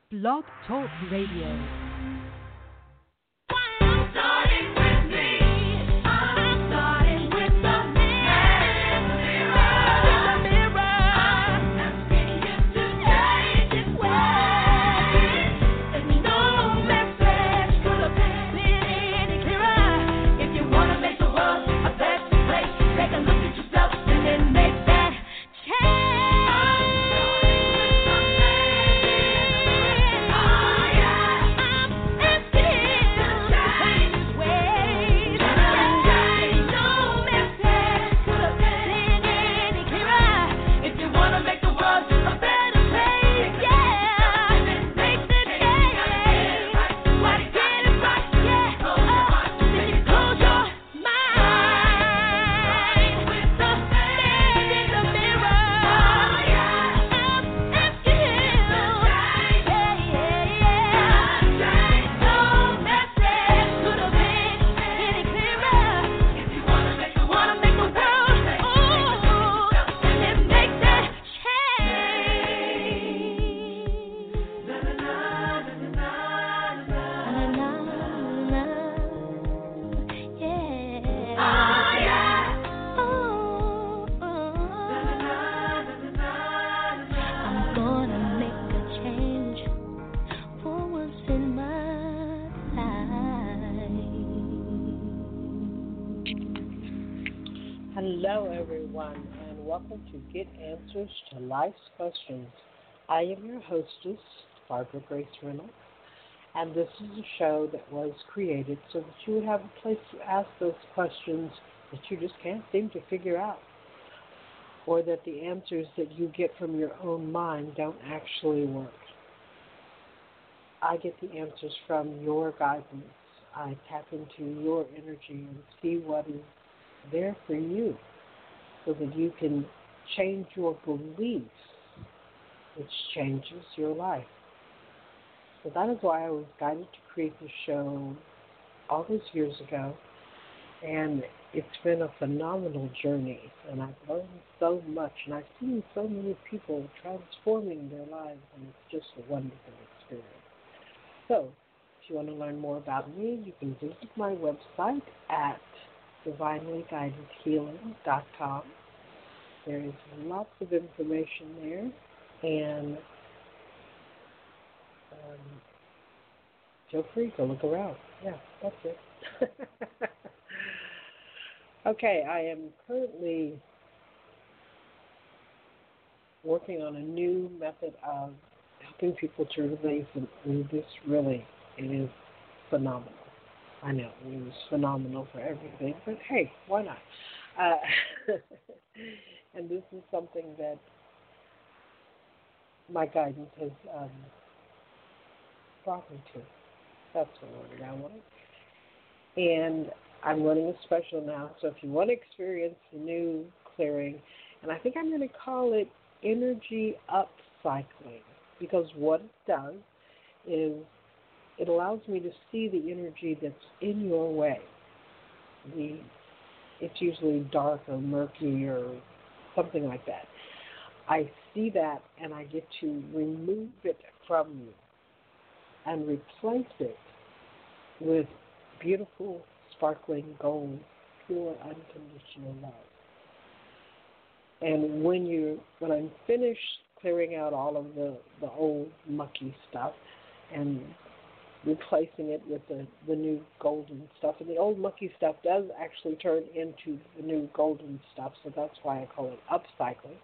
Blog Talk Radio. Hello, everyone, and welcome to Get Answers to Life's Questions. I am your hostess, Barbara Grace Reynolds, and this is a show that was created so that you would have a place to ask those questions that you just can't seem to figure out, or that the answers that you get from your own mind don't actually work. I get the answers from your guidance. I tap into your energy and see what is there for you so that you can change your beliefs, which changes your life. So that is why I was guided to create this show all those years ago, and it's been a phenomenal journey, and I've learned so much, and I've seen so many people transforming their lives, and it's just a wonderful experience. So, if you want to learn more about me, you can visit my website at divinelyguidedhealing.com. There is lots of information there, and feel free to look around. Yeah, that's it. Okay, I am currently working on a new method of helping people to release, and this really is phenomenal. I know, it was phenomenal for everything, but hey, why not? And this is something that my guidance has brought me to. That's the word I wanted. And I'm running a special now, so if you want to experience the new clearing, and I think I'm going to call it energy upcycling, because what it does is it allows me to see the energy that's in your way. It's usually dark or murky or something like that. I see that, and I get to remove it from you and replace it with beautiful, sparkling gold, pure, unconditional love. And when I'm finished clearing out all of the old mucky stuff and replacing it with the new golden stuff, and the old mucky stuff does actually turn into the new golden stuff, so that's why I call it upcycling.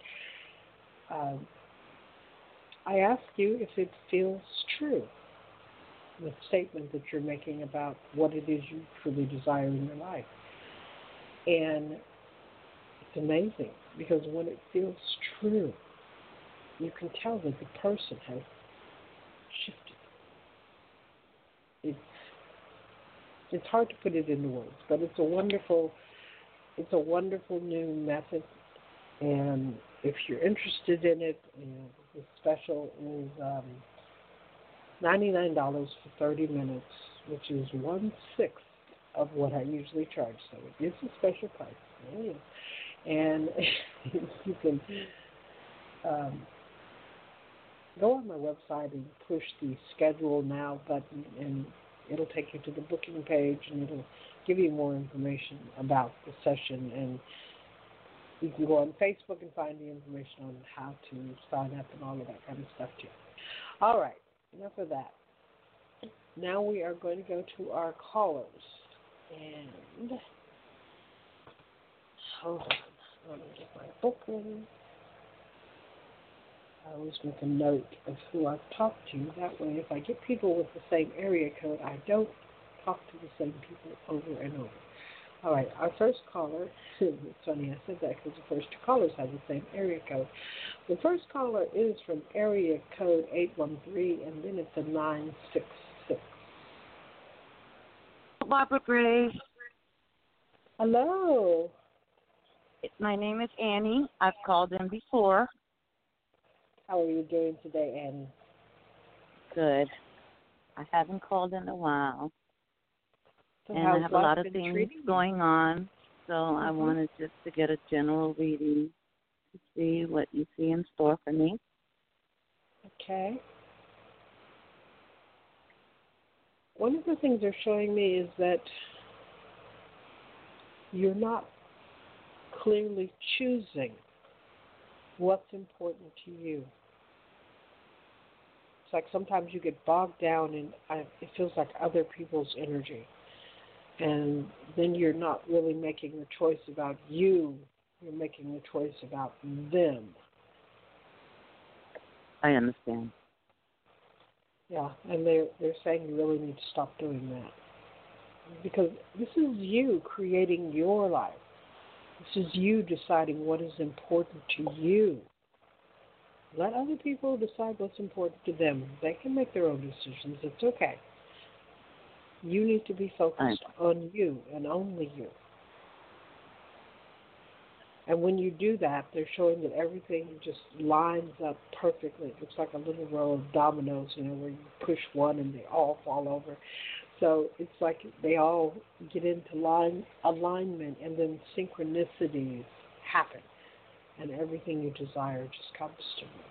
I ask you if it feels true, the statement that you're making about what it is you truly desire in your life. And it's amazing, because when it feels true, you can tell that the person has shifted. It's hard to put it into words, but it's a wonderful new method. And if you're interested in it, the special is $99 for 30 minutes, which is 1/6 of what I usually charge. So it is a special price. It is. And you can go on my website and push the schedule now button, and it'll take you to the booking page, and it'll give you more information about the session. And you can go on Facebook and find the information on how to sign up and all of that kind of stuff too. All right, enough of that. Now we are going to go to our callers. And hold on, let me get my book ready. I always make a note of who I've talked to. That way, if I get people with the same area code, I don't talk to the same people over and over. All right, our first caller, it's funny I said that because the first two callers have the same area code. The first caller is from area code 813, and then it's a 966. Barbara Grace. Hello. My name is Annie. I've called in before. How are you doing today, Annie? Good. I haven't called in a while. So and I have a lot of things going on, so I wanted just to get a general reading to see what you see in store for me. Okay. One of the things they're showing me is that you're not clearly choosing what's important to you. It's like sometimes you get bogged down in it feels like other people's energy. And then you're not really making the choice about you. You're making the choice about them. I understand. Yeah, and they're saying you really need to stop doing that. Because this is you creating your life. This is you deciding what is important to you. Let other people decide what's important to them. They can make their own decisions. It's okay. You need to be focused on you and only you. And when you do that, they're showing that everything just lines up perfectly. It looks like a little row of dominoes, where you push one and they all fall over. So it's like they all get into alignment, and then synchronicities happen. And everything you desire just comes to you.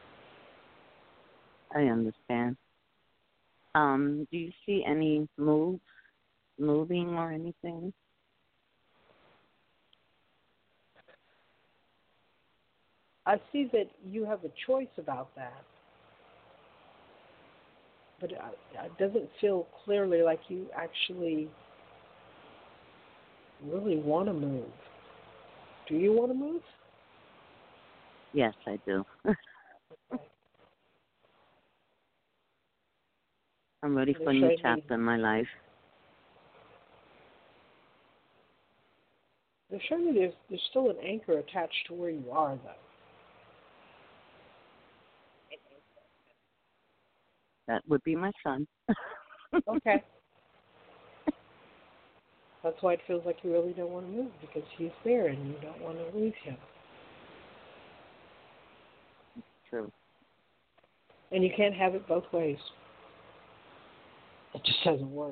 I understand. Do you see any moving or anything? I see that you have a choice about that, but it doesn't feel clearly like you actually really want to move. Do you want to move? Yes, I do. Okay. I'm ready for a new chapter in my life. They're showing me there's still an anchor attached to where you are, though. That would be my son. Okay. That's why it feels like you really don't want to move, because he's there and you don't want to lose him. True. And you can't have it both ways. It just doesn't work.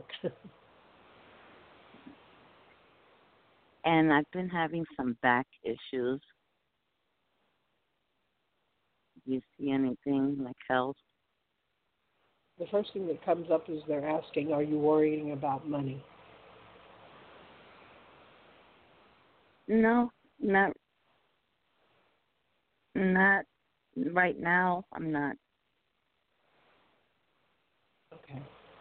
And I've been having some back issues. Do you see anything like health? The first thing that comes up is they're asking, are you worrying about money? No, not right now. I'm not. Okay.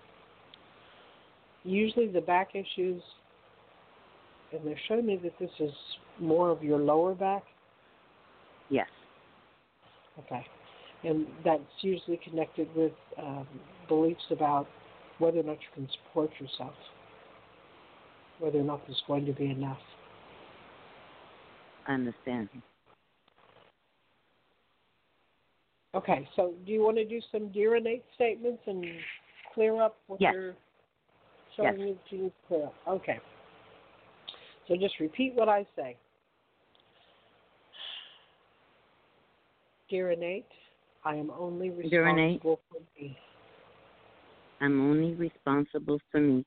Usually the back issues, and they're showing me that this is more of your lower back. Yes. Okay. And that's usually connected with beliefs about whether or not you can support yourself, whether or not there's going to be enough. I understand. Okay, so do you want to do some dear innate statements and clear up what you're showing me that you need to clear up? Okay. So just repeat what I say. Dear innate, I am only responsible for me. I'm only responsible for me.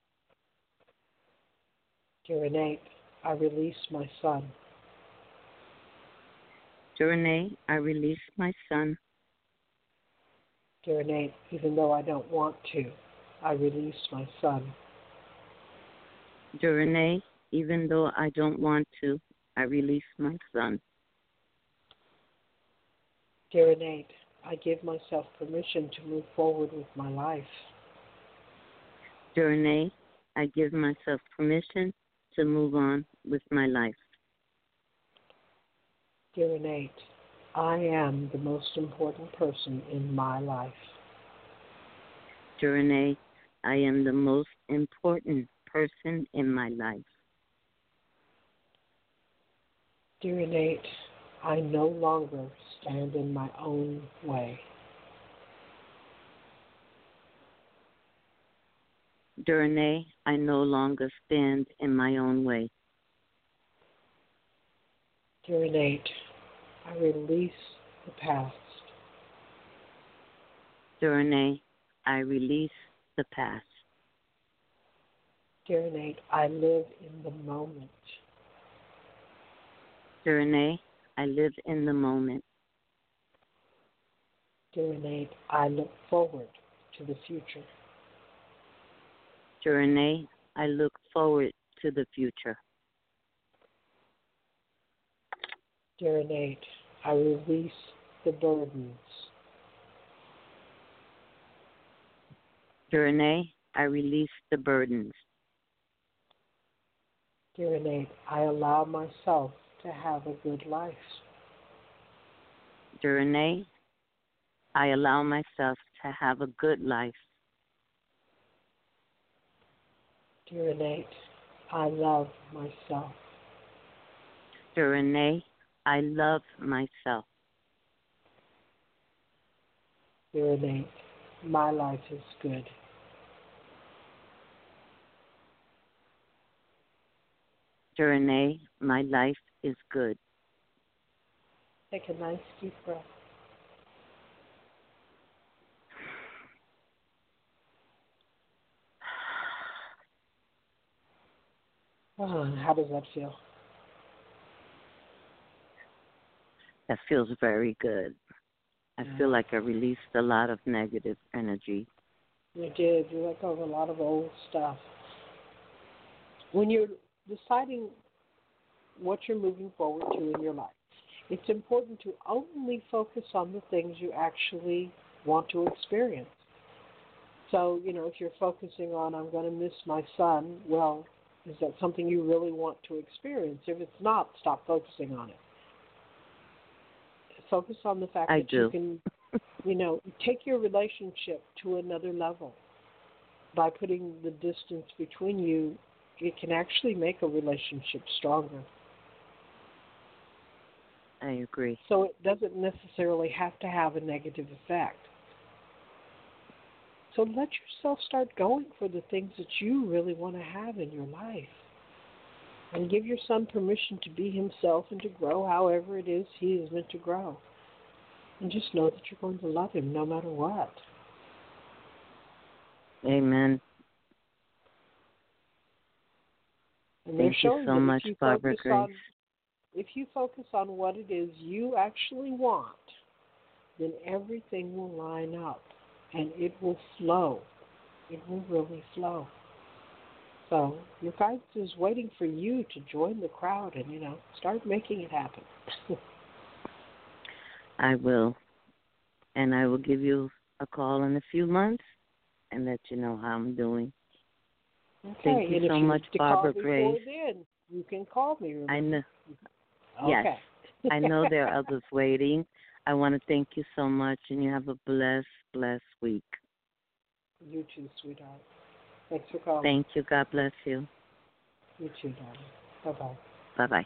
Dear innate, I release my son. Dear innate, I release my son. Dear Nate, even though I don't want to, I release my son. Dear Renee, even though I don't want to, I release my son. Dear Nate, I give myself permission to move forward with my life. Dear Renee, I give myself permission to move on with my life. Dear Nate, I am the most important person in my life. Dear Renee, I am the most important person in my life. Dear Nate, I no longer stand in my own way. Dear Renee, I no longer stand in my own way. Dear Nate, I release the past. Dear Renee, I release the past. Dear Nate, I live in the moment. Dear Renee, I live in the moment. Dear Nate, I look forward to the future. Dear Renee, I look forward to the future. Dear Nate, I release the burdens. Dear Renee, I release the burdens. Dear Nate, I allow myself to have a good life. Dear Renee, I allow myself to have a good life. Dear Nate, I love myself. Dear Renee, I love myself. Dear Nate, my life is good. Dear Renee, my life is good. Take a nice deep breath. Oh, and how does that feel? That feels very good. I feel like I released a lot of negative energy. You did. You let go of a lot of old stuff. When you're deciding what you're moving forward to in your life, it's important to only focus on the things you actually want to experience. So, if you're focusing on, I'm going to miss my son, well, is that something you really want to experience? If it's not, stop focusing on it. Focus on the fact that you can, take your relationship to another level. By putting the distance between you, it can actually make a relationship stronger. I agree. So it doesn't necessarily have to have a negative effect. So let yourself start going for the things that you really want to have in your life. And give your son permission to be himself and to grow however it is he is meant to grow. And just know that you're going to love him no matter what. Amen. And Thank you so much, Barbara Grace. If you focus on what it is you actually want, then everything will line up and it will flow. It will really flow. So your guidance is waiting for you to join the crowd and, start making it happen. I will. And I will give you a call in a few months and let you know how I'm doing. Okay. Thank you so much, Barbara Grace. Then, you can call me. Remember? I know. Okay. Yes. I know there are others waiting. I want to thank you so much, and you have a blessed week. You too, sweetheart. Thanks for calling. Thank you. God bless you. You too, darling. Bye-bye. Bye-bye.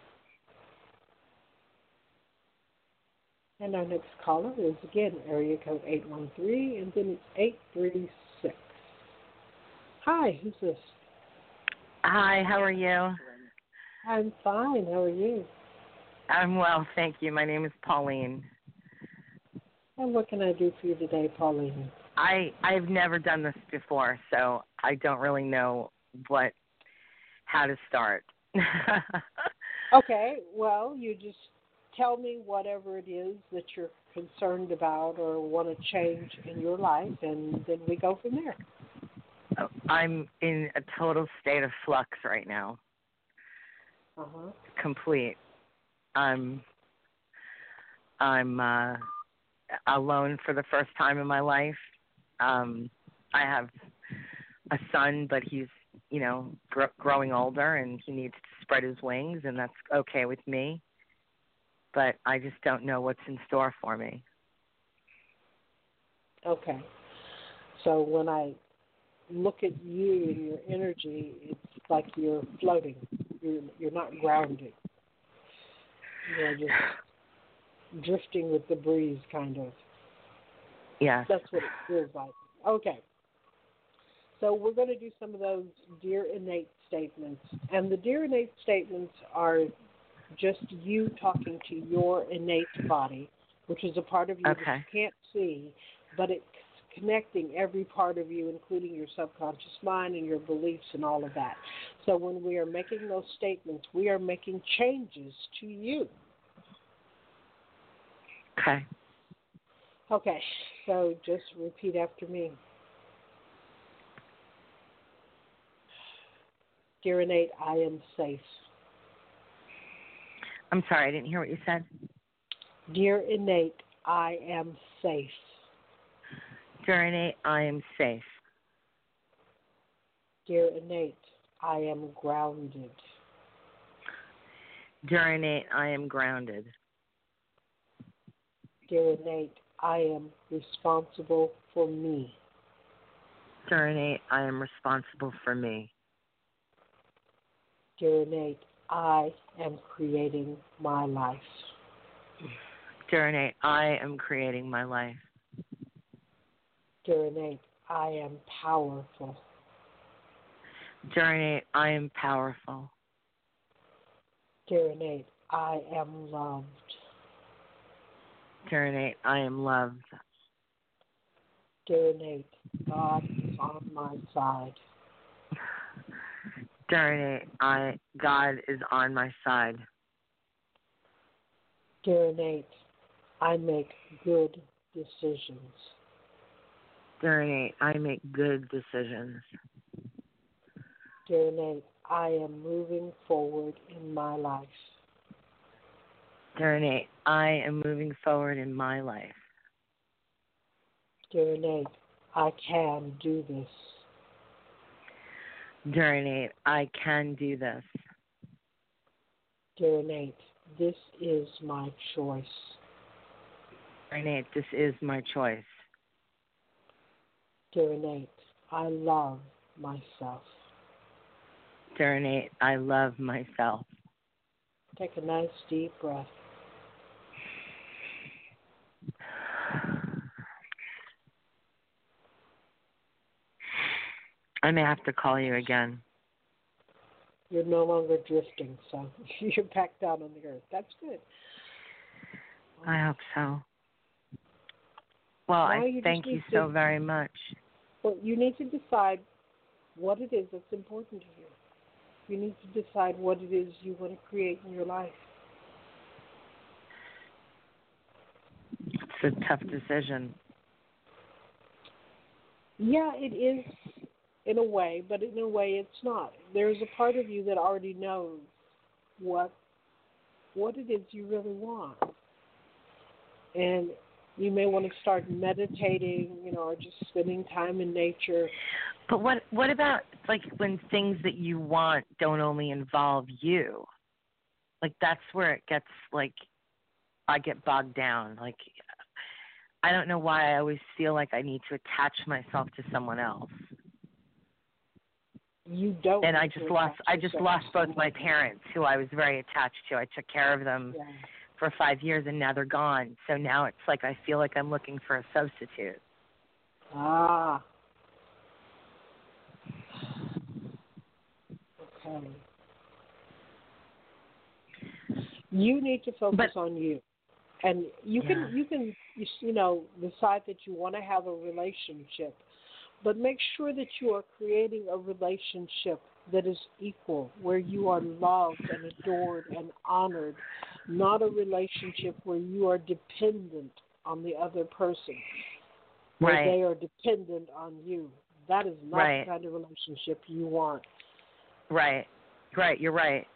And our next caller is, again, area code 813, and then it's 836. Hi, who's this? Hi, how are you? I'm fine. How are you? I'm well, thank you. My name is Pauline. And what can I do for you today, Pauline? I've never done this before, so I don't really know how to start. Okay, well, you just tell me whatever it is that you're concerned about or want to change in your life, and then we go from there. I'm in a total state of flux right now. Uh-huh. Complete. I'm alone for the first time in my life. I have a son, but he's, growing older, and he needs to spread his wings, and that's okay with me. But I just don't know what's in store for me. Okay. So when I look at you and your energy, it's like you're floating. You're not grounded. You're just drifting with the breeze, kind of. Yes. That's what it feels like. Okay. So we're going to do some of those Dear Innate statements. And the Dear Innate statements are just you talking to your innate body, which is a part of you that you can't see, but it's connecting every part of you, including your subconscious mind and your beliefs and all of that. So when we are making those statements, we are making changes to you. Okay. Okay, so just repeat after me. Dear Innate, I am safe. I'm sorry, I didn't hear what you said. Dear Innate, I am safe. Dear Innate, I am safe. Dear Innate, I am grounded. Dear Innate, I am grounded. Dear Innate, I am responsible for me. Dear Innate, I am responsible for me. Dear Innate, I am creating my life. Dear Innate, I am creating my life. Dear Innate, I am powerful. Dear Innate, I am powerful. Dear Innate, I am loved. Dear Innate, I am loved. Dear Innate, God is on my side. Dear Innate, God is on my side. Dear Innate, I make good decisions. Dear Innate, I make good decisions. Dear Innate, I am moving forward in my life. Dear Innate, I am moving forward in my life. Dear Innate, I can do this. Dear Innate, I can do this. Dear Innate, this is my choice. Dear Innate, this is my choice. Dear Innate, I love myself. Dear Innate, I love myself. Take a nice deep breath. I may have to call you again. You're no longer drifting, so you're back down on the earth. That's good. I hope so. Well, I thank you so very much. Well, you need to decide what it is that's important to you. You need to decide what it is you want to create in your life. It's a tough decision. Yeah, it is in a way, but in a way it's not. There's a part of you that already knows what it is you really want. And you may want to start meditating, or just spending time in nature. But what about, like, when things that you want don't only involve you? Like, that's where it gets, like, I get bogged down. Like, I don't know why I always feel like I need to attach myself to someone else. You don't. And I just lost both my parents, who I was very attached to. I took care of them for 5 years, and now they're gone. So now it's like I feel like I'm looking for a substitute. Ah. Okay. You need to focus on you. And you can decide that you want to have a relationship, but make sure that you are creating a relationship that is equal, where you are loved and adored and honored, not a relationship where you are dependent on the other person, where Right. they are dependent on you. That is not Right. the kind of relationship you want. Right. Right. You're right.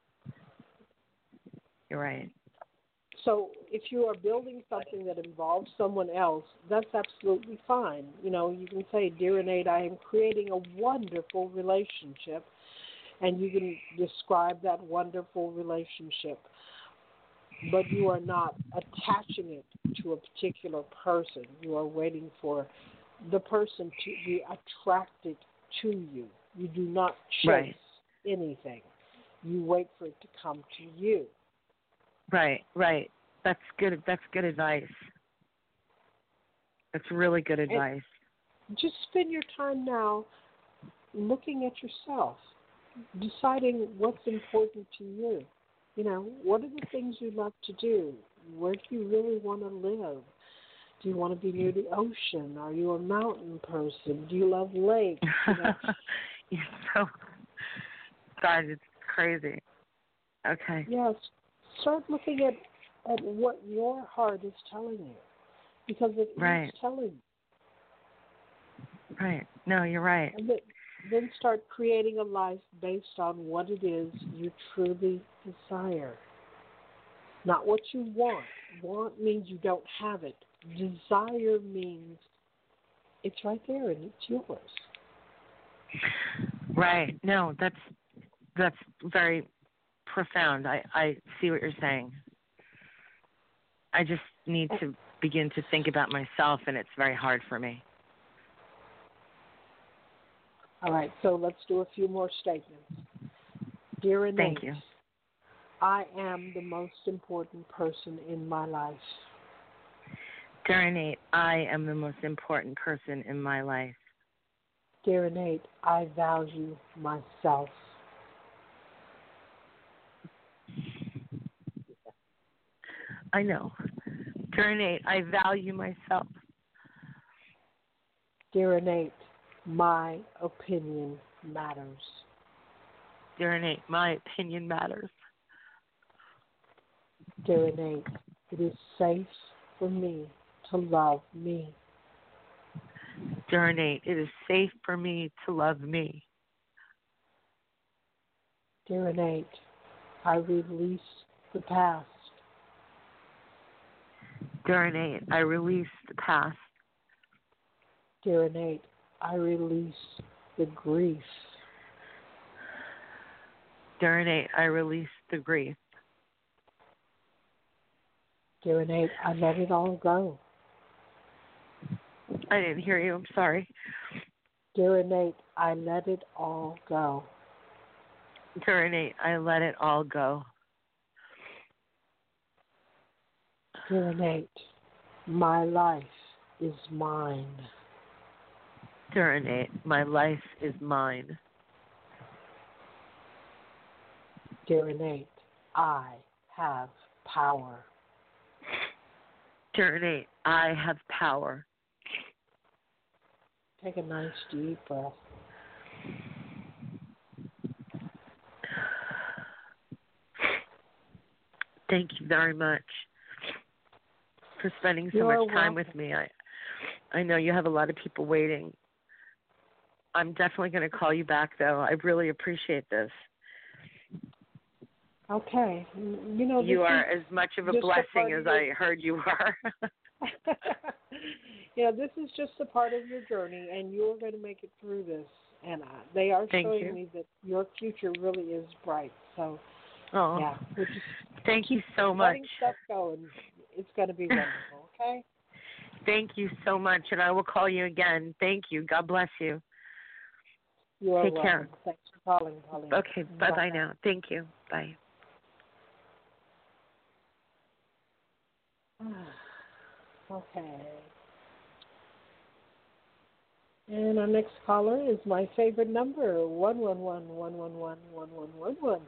You're right. So if you are building something that involves someone else, that's absolutely fine. You know, you can say, "Dear Innate, I am creating a wonderful relationship," and you can describe that wonderful relationship. But you are not attaching it to a particular person. You are waiting for the person to be attracted to you. You do not chase Right. anything. You wait for it to come to you. Right. Right. That's good. That's good advice. That's really good advice. Just spend your time now looking at yourself, deciding what's important to you. You know, what are the things you love to do? Where do you really want to live? Do you want to be near the ocean? Are you a mountain person? Do you love lakes? You know, You're so, God, it's crazy. Okay. yes, start looking at what your heart is telling you, because it Right. is telling you. Right. No, you're right. And then start creating a life based on what it is you truly desire. Not what you want. Want means you don't have it. Desire means it's right there and it's yours. Right. No, that's very profound. I see what you're saying. I just need to begin to think about myself, and it's very hard for me. All right, so let's do a few more statements. Dear Innate, Thank you. I am the most important person in my life. Dear Innate, I am the most important person in my life. Dear Innate, I value myself. I know. Dear Innate, I value myself. Dear Innate, my opinion matters. Dear Innate, my opinion matters. Dear Innate, it is safe for me to love me. Dear Innate, it is safe for me to love me. Dear Innate, I release the past. Dear Innate, I release the past. Dear Innate, I release the grief. Dear Innate, I release the grief. Dear Innate, I let it all go. I didn't hear you. I'm sorry. Dear Innate, I let it all go. Dear Innate, I let it all go. Dear Innate, my life is mine. Dear Innate, my life is mine. Dear Innate, I have power. Dear Innate, I have power. Take a nice deep breath. Thank you very much for spending so You're much time welcome. with me. I know you have a lot of people waiting. I'm definitely going to call you back, though. I really appreciate this. Okay. You know, You this are is as much of a just a part blessing of as your- I heard you are. you know, this is just a part of your journey, and you're going to make it through this. And they are Thank showing you. me that your future really is bright. So, Oh, yeah, we're just thank you so much. letting stuff go, and it's going to be wonderful, okay? Thank you so much, and I will call you again. Thank you. God bless you. You are Take welcome. care. Thanks for calling, Pauline. Okay, bye-bye now. Thank you. Bye. Okay. And our next caller is my favorite number, 111-111-1111.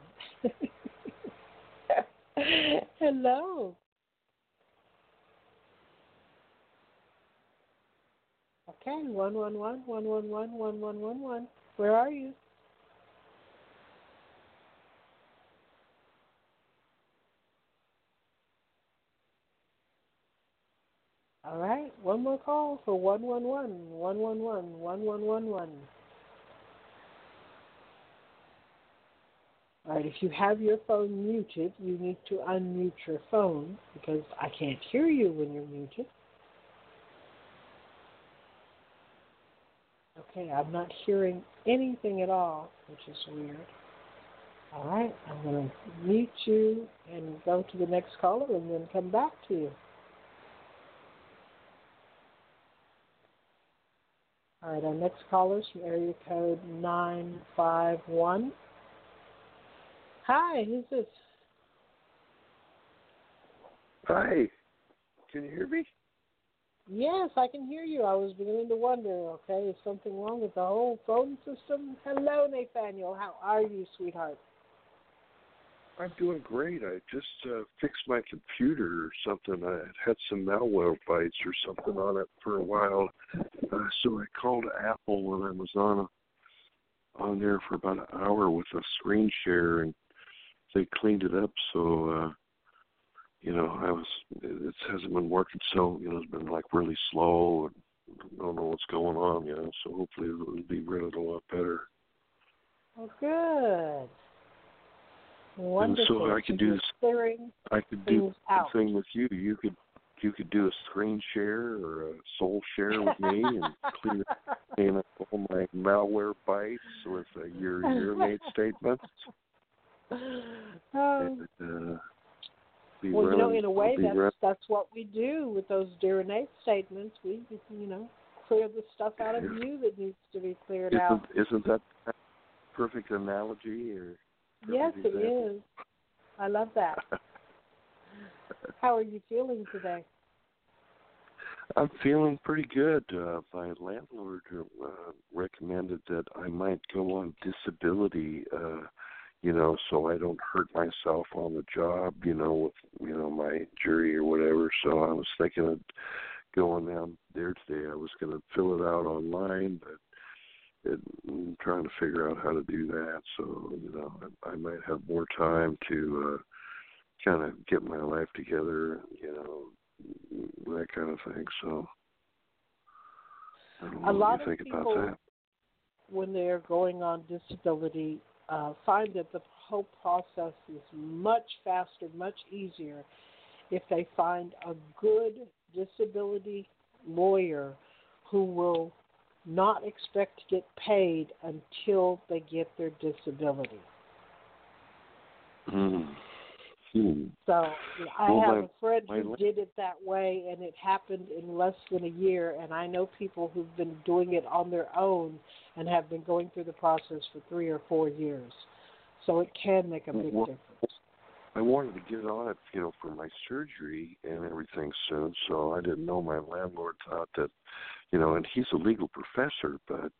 Hello. Okay, 111-111-1111. Where are you? All right, one more call for 111-111-1111. All right, if you have your phone muted, you need to unmute your phone because I can't hear you when you're muted. Okay, I'm not hearing anything at all, which is weird. All right, I'm going to mute you and go to the next caller and then come back to you. All right, our next caller is from area code 951. Hi, who's this? Hi, can you hear me? Yes, I can hear you. I was beginning to wonder, okay, is something wrong with the whole phone system? Hello, Nathaniel. How are you, sweetheart? I'm doing great. I just fixed my computer or something. I had some malware bites or something on it for a while. So I called Apple when I was on there for about an hour with a screen share, and they cleaned it up. So, it hasn't been working. So, it's been like really slow, and I don't know what's going on, so hopefully it'll be running a lot better. Oh, good. Wonderful. And so I could do the thing with you. You could do a screen share or a soul share with me and clean up all my malware bites with your urinate statements. Well, in a way, that's what we do with those urinate statements. We, clear the stuff out of you that needs to be cleared out. Isn't that a perfect analogy? Yes, it is. I love that. How are you feeling today? I'm feeling pretty good. My landlord recommended that I might go on disability, so I don't hurt myself on the job, with, my jury or whatever. So I was thinking of going down there today. I was going to fill it out online, but I'm trying to figure out how to do that. So, I might have more time to kind of get my life together, that kind of thing. So, I don't know what you think about that. When they're going on disability, find that the whole process is much faster, much easier if they find a good disability lawyer who will not expect to get paid until they get their disability. So I have a friend who did it that way, and it happened in less than a year, and I know people who've been doing it on their own and have been going through the process for 3 or 4 years. So it can make a big difference. I wanted to get on it, for my surgery and everything soon, so I didn't know my landlord thought that, and he's a legal professor, but,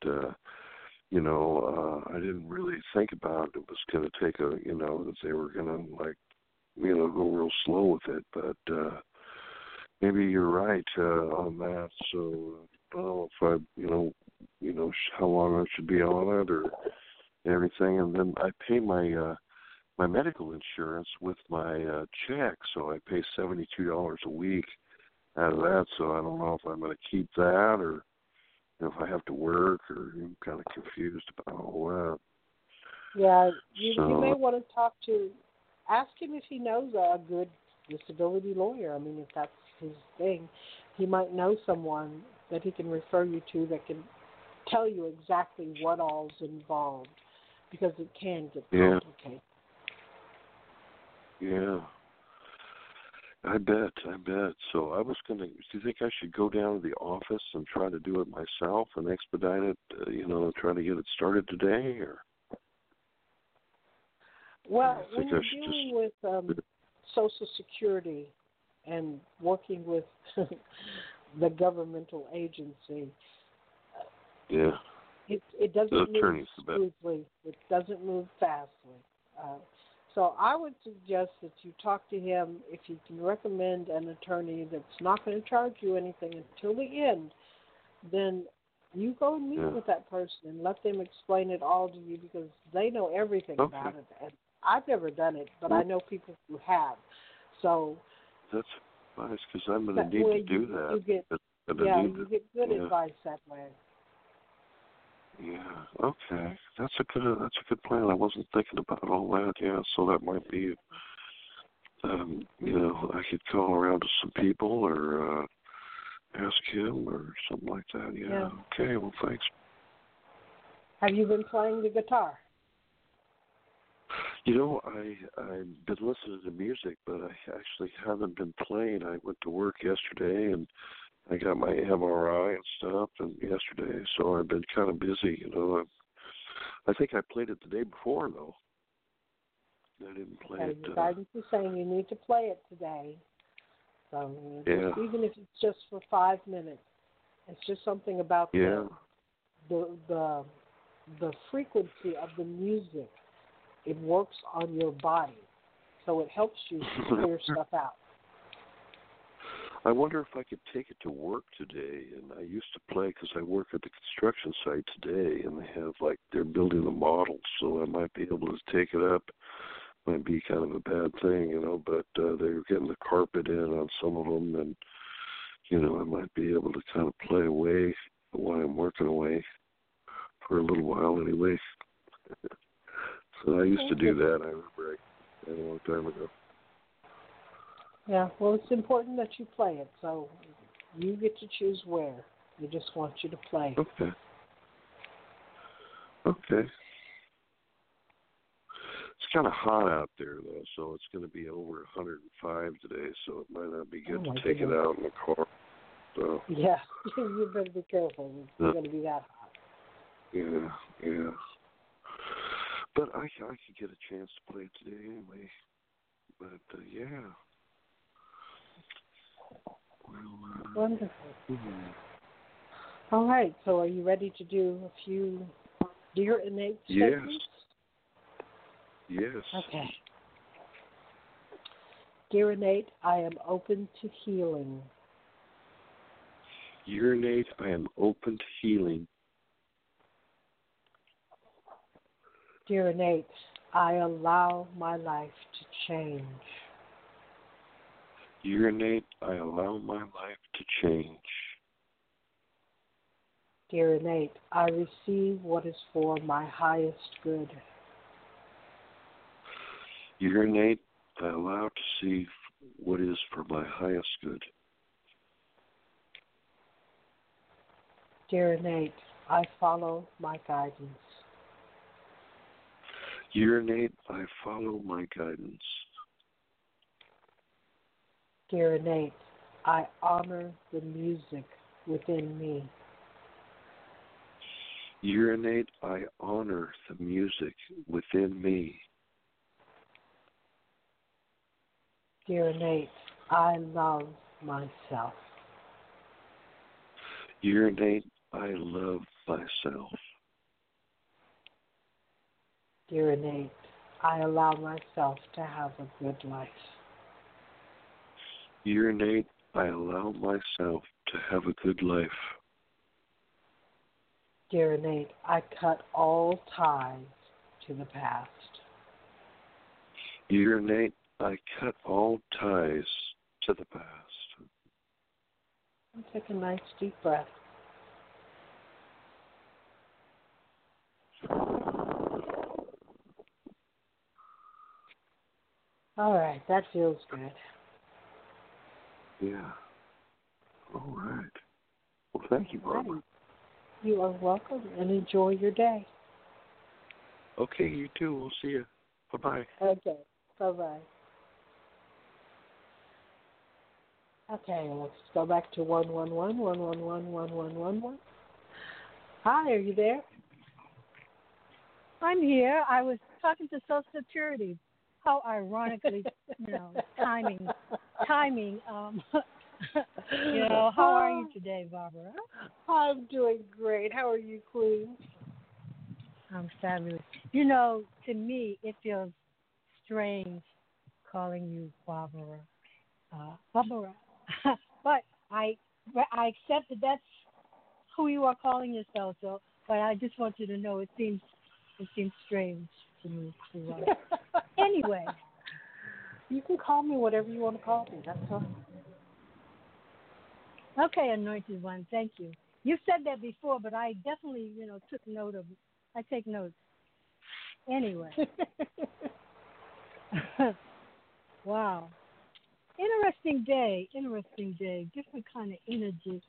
I didn't really think about it was going to take that they were going to, go real slow with it, but maybe you're right on that, so I don't know if I, how long I should be on it or everything, and then I pay my medical insurance with my check, so I pay $72 a week out of that, so I don't know if I'm going to keep that or if I have to work, or I'm kind of confused about all that. Yeah, you may want to ask him if he knows a good disability lawyer. I mean, if that's his thing, he might know someone that he can refer you to that can tell you exactly what all's involved, because it can get complicated. Yeah. I bet. So I was do you think I should go down to the office and try to do it myself and expedite it, try to get it started today? Or? Well, when you're dealing with Social Security and working with the governmental agency, it doesn't move smoothly. It doesn't move fastly. So I would suggest that you talk to him. If you can recommend an attorney that's not going to charge you anything until the end, then you go and meet with that person and let them explain it all to you, because they know everything about it. And I've never done it, but I know people who have. So that's advice because I'm going to need to do that. You get good advice that way. Yeah. Okay. That's a good plan. I wasn't thinking about all that. Yeah. So that might be, I could call around to some people or ask him or something like that. Yeah. Okay. Well, thanks. Have you been playing the guitar? I've been listening to music, but I actually haven't been playing. I went to work yesterday and I got my MRI and stuff yesterday, so I've been kind of busy, I think I played it the day before, though. I didn't play it. Your guidance is saying you need to play it today. So even if it's just for 5 minutes, it's just something about the frequency of the music. It works on your body, so it helps you clear stuff out. I wonder if I could take it to work today. And I used to play because I work at the construction site today, and they have they're building the models, so I might be able to take it up. Might be kind of a bad thing, but they're getting the carpet in on some of them, and I might be able to kind of play away while I'm working away for a little while anyway. So I used to do that. I remember a long time ago. Yeah, well, it's important that you play it, so you get to choose where. We just want you to play. Okay. It's kind of hot out there, though, so it's going to be over 105 today, so it might not be good to take it out in the car. So. Yeah, you better be careful. It's going to be that hot. Yeah. But I could get a chance to play it today anyway. But, yeah. Wonderful. All right, so are you ready to do a few Dear Innate statements? Yes. Okay. Dear Innate, I am open to healing. Dear Innate, I am open to healing. Dear Innate, I allow my life to change. Dear Innate, I allow my life to change. Dear Innate, I receive what is for my highest good. Dear Innate, I allow to see what is for my highest good. Dear Innate, I follow my guidance. Dear Innate, I follow my guidance. Dear Innate, I honor the music within me. Dear Innate, I honor the music within me. Dear Innate, I love myself. Dear Innate, I love myself. Dear Innate, I allow myself to have a good life. Dear Innate, I allow myself to have a good life. Dear Innate, I cut all ties to the past. Dear Innate, I cut all ties to the past. And take a nice deep breath. All right, that feels good. Yeah. All right. Well, thank you, Barbara. You are welcome, and enjoy your day. Okay, you too. We'll see you. Bye-bye. Okay, bye-bye. Okay, let's go back to 111-111-1111. Hi, are you there? I'm here. I was talking to Social Security. How ironically, timing. How are you today, Barbara? I'm doing great. How are you, Queen? I'm fabulous. To me, it feels strange calling you Barbara. Barbara. But I accept that that's who you are calling yourself. So, but I just want you to know it seems strange to me. Anyway, you can call me whatever you want to call me. That's fine. Okay, anointed one. Thank you. You said that before, but I definitely, took note of. I take notes. Anyway. Wow. Interesting day. Interesting day. Different kind of energy.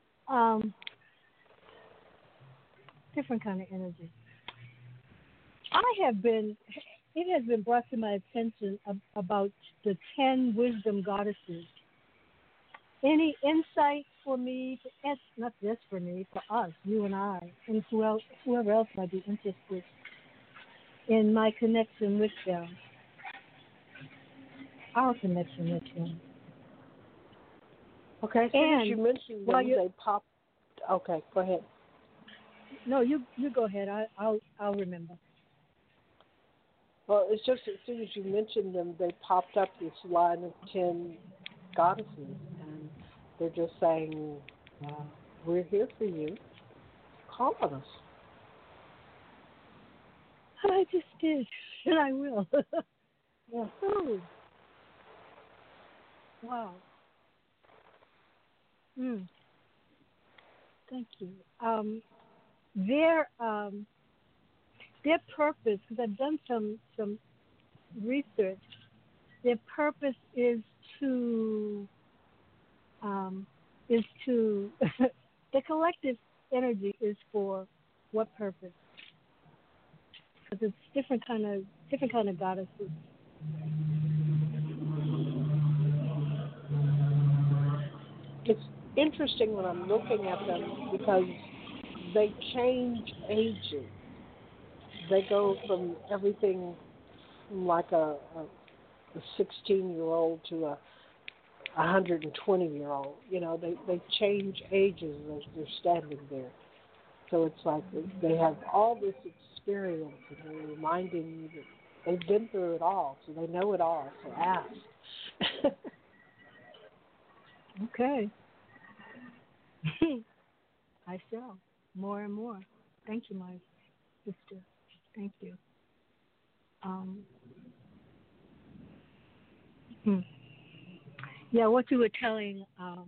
Different kind of energy. It has been brought to my attention about the 10 wisdom goddesses. Any insight for me, not just for me, for us, you and I, and whoever else might be interested in my connection with them, our connection with them. Okay, since you mentioned them, they popped. Okay, go ahead. No, you go ahead. I'll remember. Well, it's just as soon as you mentioned them, they popped up this line of 10 goddesses, and they're just saying, we're here for you. Call on us. I just did, and I will. Yeah. Oh. Wow. Thank you. Their purpose, because I've done some research, their purpose is to the collective energy is for what purpose? Because it's different kind of goddesses. It's interesting when I'm looking at them because they change ages. They go from everything from like a 16-year-old to a 120-year-old. They change ages as they're standing there. So it's like they have all this experience, and they're reminding you that they've been through it all, so they know it all. So ask. Okay. I shall. More and more. Thank you, my sister. Thank you. Yeah, what you were telling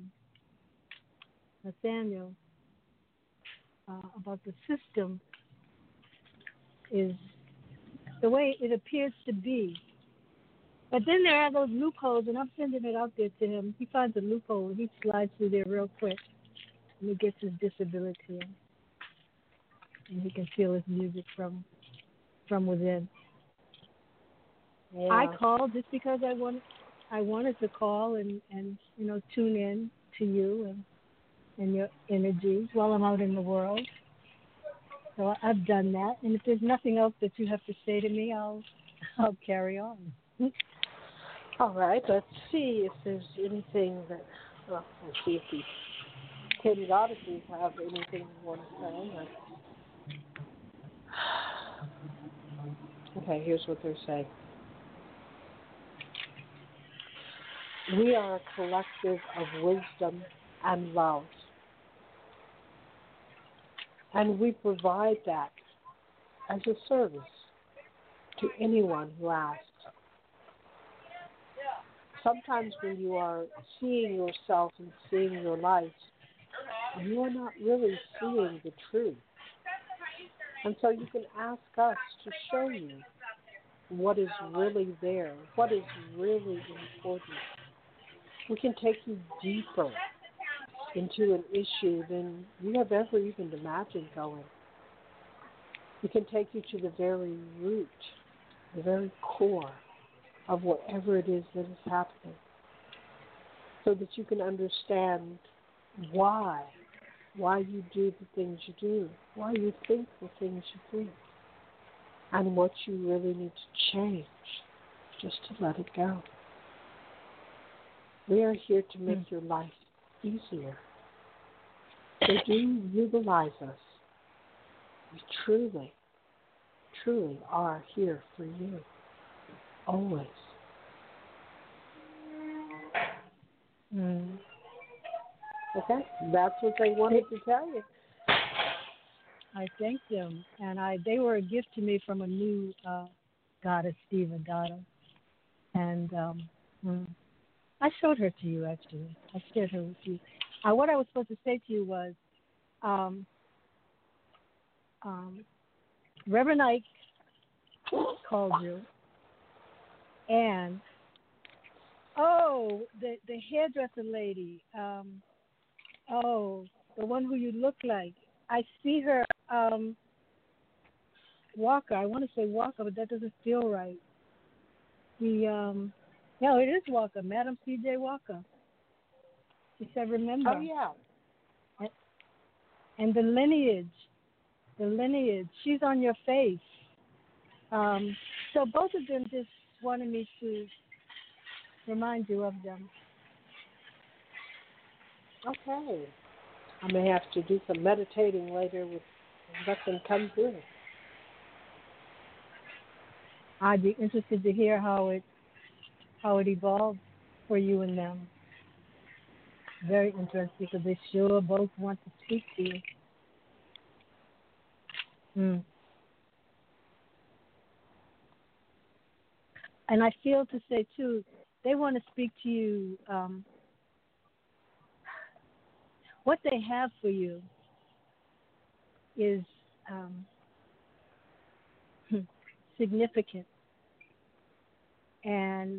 Nathaniel about the system is the way it appears to be. But then there are those loopholes, and I'm sending it out there to him. He finds a loophole, and he slides through there real quick, and he gets his disability in, and he can feel his music from within. Yeah. I called just because I wanted to call and tune in to you and your energies while I'm out in the world. So I've done that, and if there's nothing else that you have to say to me, I'll carry on. All right, let's see if there's anything that, let's see if the 10 goddesses have anything you want to say. Okay, here's what they're saying. We are a collective of wisdom and love. And we provide that as a service to anyone who asks. Sometimes when you are seeing yourself and seeing your life, you are not really seeing the truth. And so you can ask us to show you what is really there, what is really important. We can take you deeper into an issue than you have ever even imagined going. We can take you to the very root, the very core of whatever it is that is happening, so that you can understand why you do the things you do, why you think the things you think, and what you really need to change just to let it go. We are here to make your life easier. So do utilize us. We truly, truly are here for you. Always. Okay, that's what they wanted to tell you. I thank them, and they were a gift to me from a new goddess, Steva daughter, and I showed her to you actually. I shared her with you. what I was supposed to say to you was, um, um, Reverend Ike called you, and the hairdresser lady, the one who you look like. I see her, Walker. I want to say Walker, but that doesn't feel right. No, it is Walker, Madam C.J. Walker. She said, remember. Oh, yeah. And the lineage, she's on your face. So both of them just wanted me to remind you of them. Okay. I may have to do some meditating later with let them come through. I'd be interested to hear how it evolved for you and them. Very interesting because they sure both want to speak to you. And I feel to say too, they want to speak to you. What they have for you is significant, and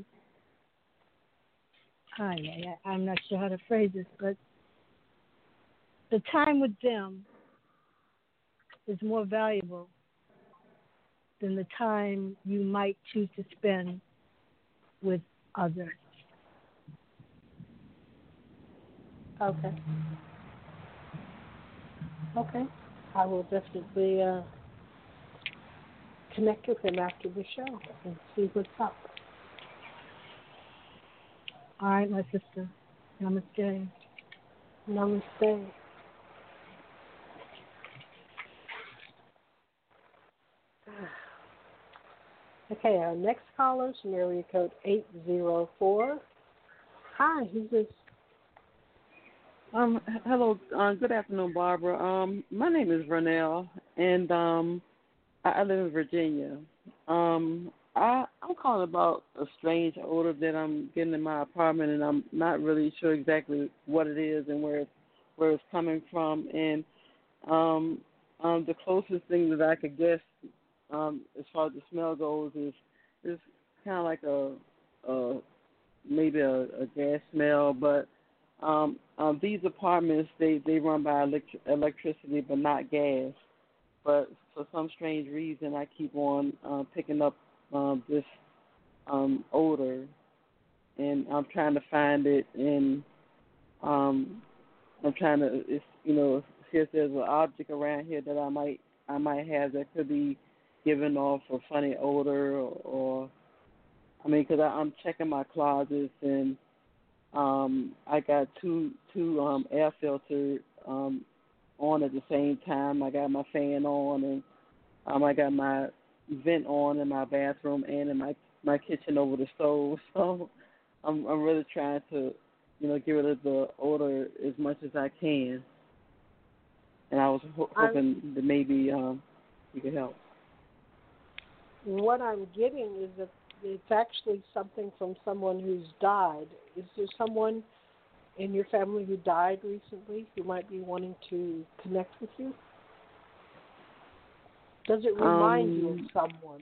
I'm not sure how to phrase this, but the time with them is more valuable than the time you might choose to spend with others. Okay. Okay. I will definitely connect with him after the show and see what's up. All right, my sister. Namaste. Namaste. Okay, our next caller is from area code 804. Hi, who's this? Hello, good afternoon, Barbara. My name is Vernell, and I live in Virginia. I'm calling about a strange odor that I'm getting in my apartment, and I'm not really sure exactly what it is and where it's coming from. And the closest thing that I could guess, as far as the smell goes, is kind of like maybe a gas smell, but these apartments they run by electricity but not gas. But for some strange reason, I keep on picking up this odor, and I'm trying to find it, and I'm trying to, see if there's an object around here that I might have that could be giving off a funny odor, or because I'm checking my closets, and I got two air filters on at the same time. I got my fan on, and I got my vent on in my bathroom and in my kitchen over the stove. So I'm really trying to, get rid of the odor as much as I can. And I was hoping that maybe you could help. What I'm getting is that it's actually something from someone who's died. Is there someone in your family who died recently who might be wanting to connect with you? Does it remind you of someone?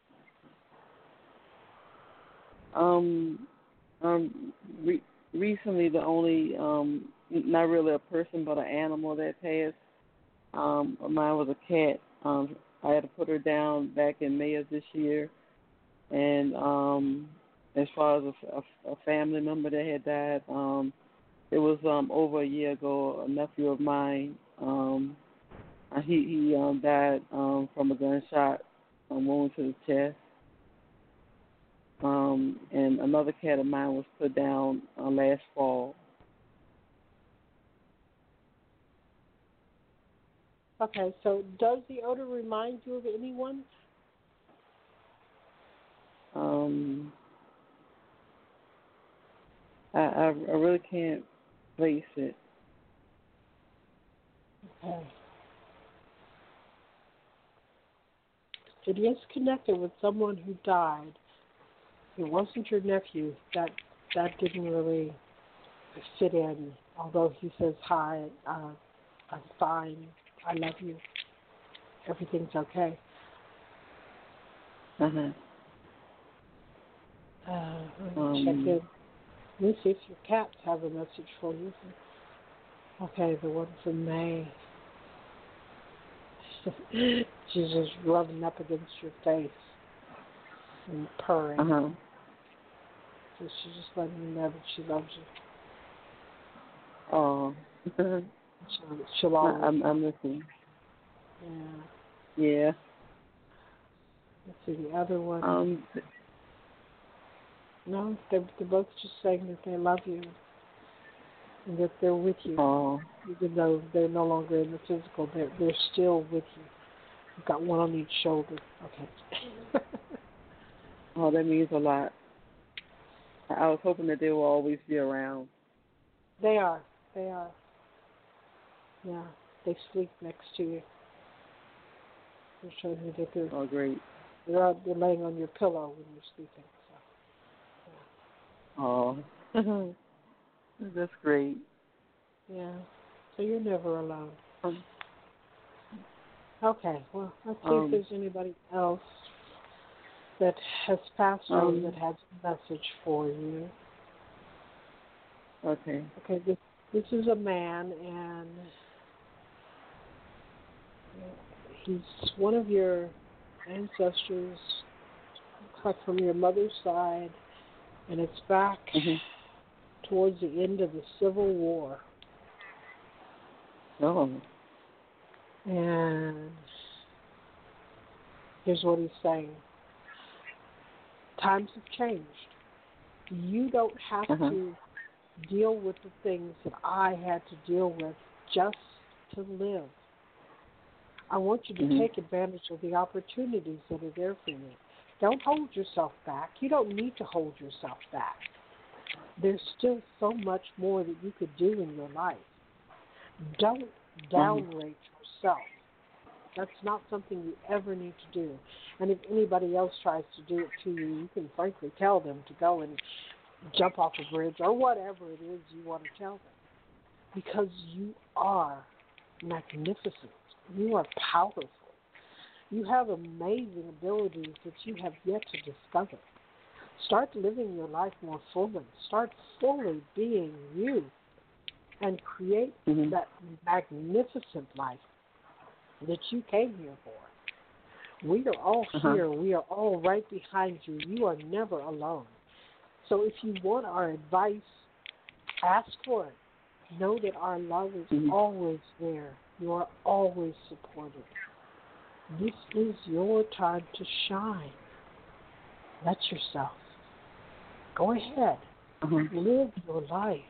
Recently, the only, not really a person, but an animal that passed, mine was a cat. I had to put her down back in May of this year. And as far as a family member that had died, it was over a year ago. A nephew of mine, he died from a gunshot wound to the chest. And another cat of mine was put down last fall. Okay, so does the odor remind you of anyone? I really can't place it. Okay. It is connected with someone who died. It wasn't your nephew. That didn't really fit in. although he says hi, I'm fine, I love you, everything's okay. Uh-huh. Let me check in. Let me see if your cats have a message for you. Okay, the one from May. She's just rubbing up against your face and purring. Uh-huh. So she's just letting you know that she loves you. Oh. She'll always. I'm listening. Yeah. Yeah. Let's see the other one. No, they're both just saying that they love you and that they're with you. Oh. Even though they're no longer in the physical, they're still with you. You've got one on each shoulder. Okay. Oh, that means a lot. I was hoping that they will always be around. They are. They are. Yeah. They sleep next to you. They're showing you that they're. Oh, great. They're laying on your pillow when you're sleeping. So. Yeah. Oh. That's great. Yeah. So you're never alone. Okay. Well, let's see if there's anybody else that has passed on that has a message for you. Okay. Okay. This is a man, and he's one of your ancestors, like from your mother's side, and it's back towards the end of the Civil War. Oh. And here's what he's saying. Times have changed. You don't have to deal with the things that I had to deal with just to live. I want you to take advantage of the opportunities that are there for you. Don't hold yourself back. You don't need to hold yourself back. There's still so much more that you could do in your life. Don't downrate yourself. That's not something you ever need to do. And if anybody else tries to do it to you, you can frankly tell them to go and jump off a bridge or whatever it is you want to tell them. Because you are magnificent. You are powerful. You have amazing abilities that you have yet to discover. Start living your life more fully. Start fully being you and create that magnificent life that you came here for. We are all here. We are all right behind you. You are never alone. So if you want our advice, ask for it. Know that our love is always there. You are always supported. This is your time to shine. Let yourself. Go ahead. Live your life.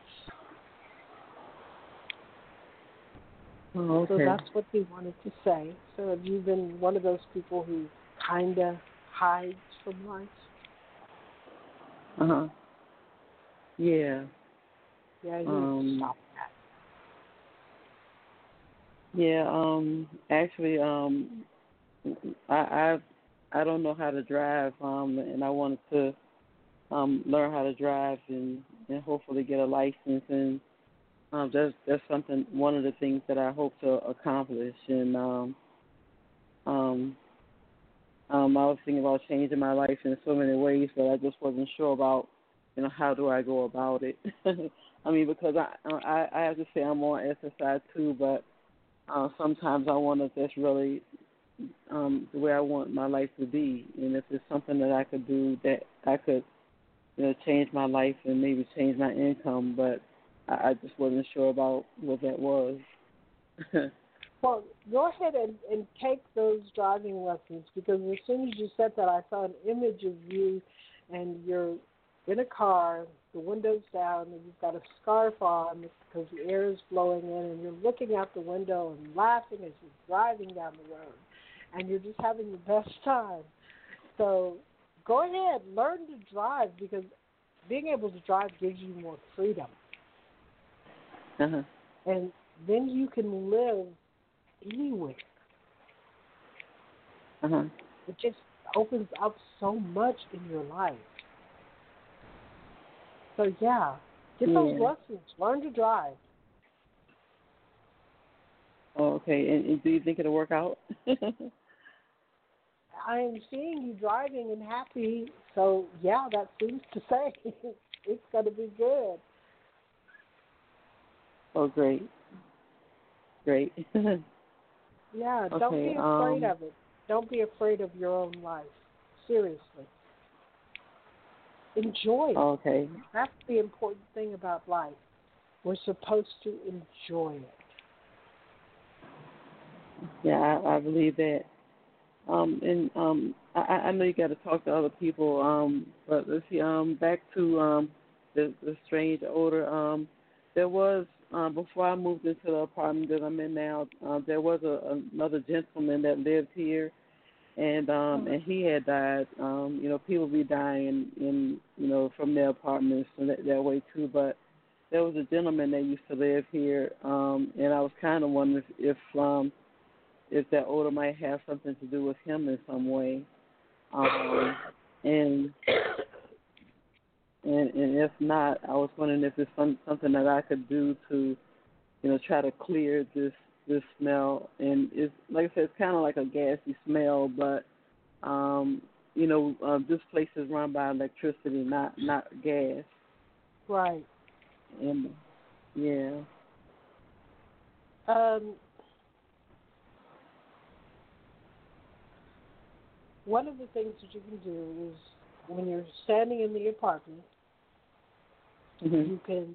Oh, okay. So that's what he wanted to say. So have you been one of those people who kind of hides from life? Yeah. Yeah, you need to stop that. Yeah, actually, I don't know how to drive, and I wanted to learn how to drive and hopefully get a license, and that's something, one of the things that I hope to accomplish. And I was thinking about changing my life in so many ways, but I just wasn't sure about, how do I go about it. I mean, because I have to say I'm on SSI too, but sometimes I want to just really the way I want my life to be, and if it's something that I could do that I could, change my life and maybe change my income, but I just wasn't sure about what that was. Well, go ahead and take those driving lessons, because as soon as you said that, I saw an image of you, and you're in a car, the window's down, and you've got a scarf on because the air is blowing in, and you're looking out the window and laughing as you're driving down the road, and you're just having the best time. So go ahead, learn to drive, because being able to drive gives you more freedom. And then you can live anywhere. It just opens up so much in your life. So, yeah, get those lessons. Learn to drive. Oh, okay. And do you think it'll work out? I am seeing you driving and happy, so yeah, that seems to say it's going to be good. Oh, great. Great. Yeah, Okay, don't be afraid of it. Don't be afraid of your own life. Seriously. Enjoy it. Okay. That's the important thing about life. We're supposed to enjoy it. Yeah, I believe that. And I know you got to talk to other people. But let's see. Back to the strange odor. There was before I moved into the apartment that I'm in now. There was another gentleman that lived here, and he had died. People be dying from their apartments and that way too. But there was a gentleman that used to live here, and I was kind of wondering if that odor might have something to do with him in some way. And if not, I was wondering if it's something that I could do to, try to clear this smell. And it's like I said, it's kind of like a gassy smell, but this place is run by electricity, not gas. Right. And yeah. One of the things that you can do is when you're standing in the apartment, you can,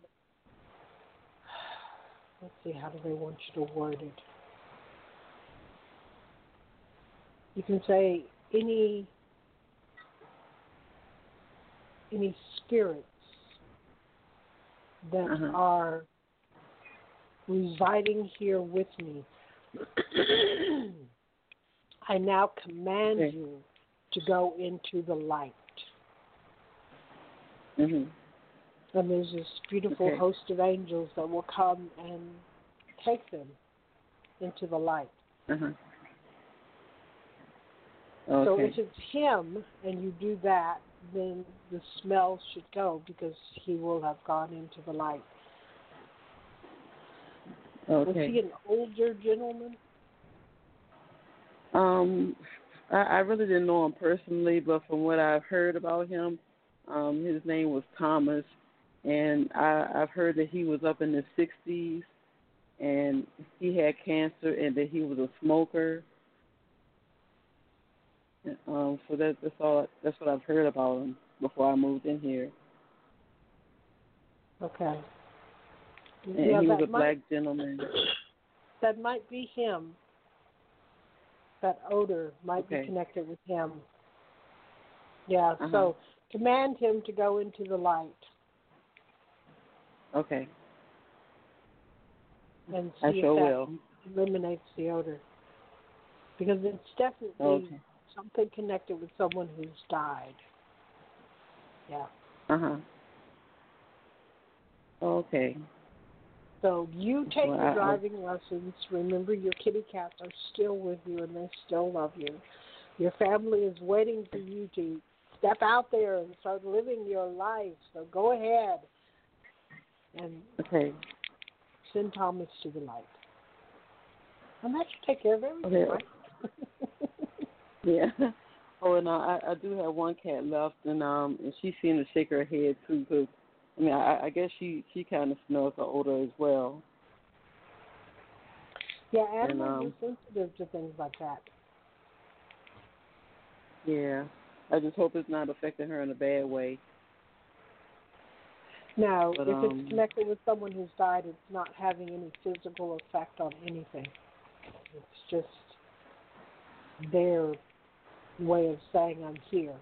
let's see, how do they want you to word it? You can say any spirits that are residing here with me, I now command you to go into the light. Mm-hmm. And there's this beautiful host of angels that will come and take them into the light. Okay. So if it's him and you do that, then the smell should go because he will have gone into the light. Okay. Was he an older gentleman? I really didn't know him personally, but from what I've heard about him, his name was Thomas, and I've heard that he was up in his 60s, and he had cancer, and that he was a smoker. So that's all. That's what I've heard about him before I moved in here. Okay. And he was a black gentleman. That might be him. That odor might be connected with him. Yeah, so command him to go into the light. Okay. And see if that eliminates the odor. Because it's definitely something connected with someone who's died. Yeah. Okay. So you take your driving lessons. Remember, your kitty cats are still with you and they still love you. Your family is waiting for you to step out there and start living your life. So go ahead and send Thomas to the light. And that should take care of everything, right? Yeah. Oh, and I do have one cat left, and she seemed to shake her head too, because I guess she kind of smells the odor as well. Yeah, animals are sensitive to things like that. Yeah. I just hope it's not affecting her in a bad way. No, if it's connected with someone who's died, it's not having any physical effect on anything. It's just their way of saying I'm here.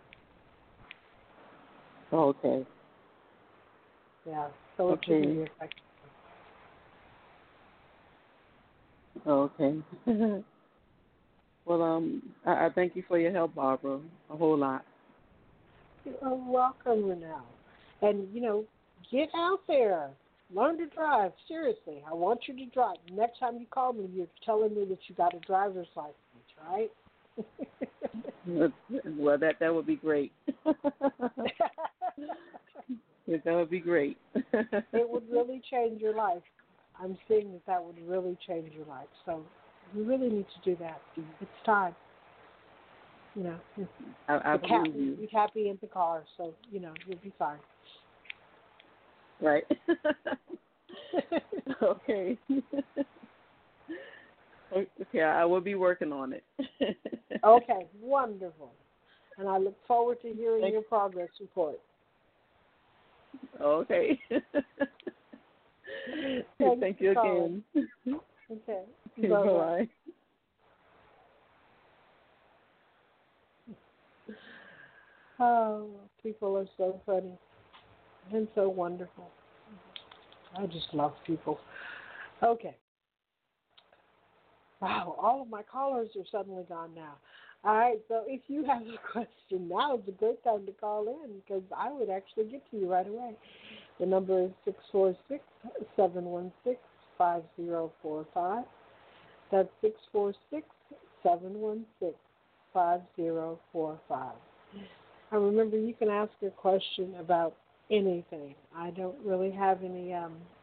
Okay. Yeah, so it shouldn't be affected. Okay. Well, I thank you for your help, Barbara, a whole lot. You're welcome, Renelle. And, get out there. Learn to drive. Seriously, I want you to drive. Next time you call me, you're telling me that you got a driver's license, right? Well, that would be great. That would be great. It would really change your life. I'm seeing that would really change your life. So you really need to do that. It's time. You know, I the cat believe you. will be happy in the car, so you'll be fine. Right. Okay. Okay, I will be working on it. Okay, wonderful. And I look forward to hearing your progress report. Okay. Thank you again. Okay. Bye-bye. Oh, people are so funny and so wonderful. I just love people. Okay. Wow, all of my callers are suddenly gone now. All right, so if you have a question, now is a great time to call in because I would actually get to you right away. The number is 646-716-5045. That's 646-716-5045. And remember, you can ask a question about anything. I don't really have any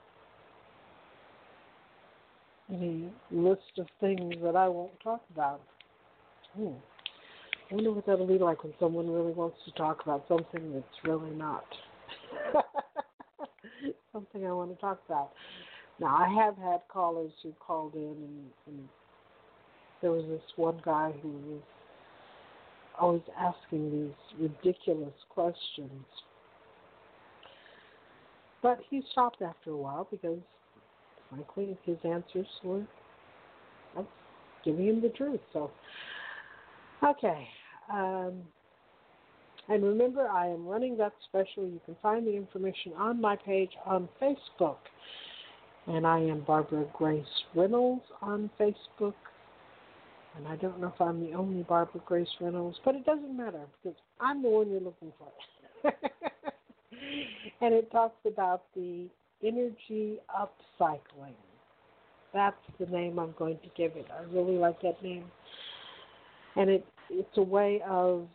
list of things that I won't talk about. I wonder what that'll be like when someone really wants to talk about something that's really not something I want to talk about. Now, I have had callers who called in, and there was this one guy who was always asking these ridiculous questions. But he stopped after a while because, frankly, his answers were giving him the truth. So, okay. And remember, I am running that special. You can find the information on my page on Facebook. And I am Barbara Grace Reynolds on Facebook. And I don't know if I'm the only Barbara Grace Reynolds, but it doesn't matter because I'm the one you're looking for. And it talks about the energy upcycling. That's the name I'm going to give it. I really like that name. And it's a way of,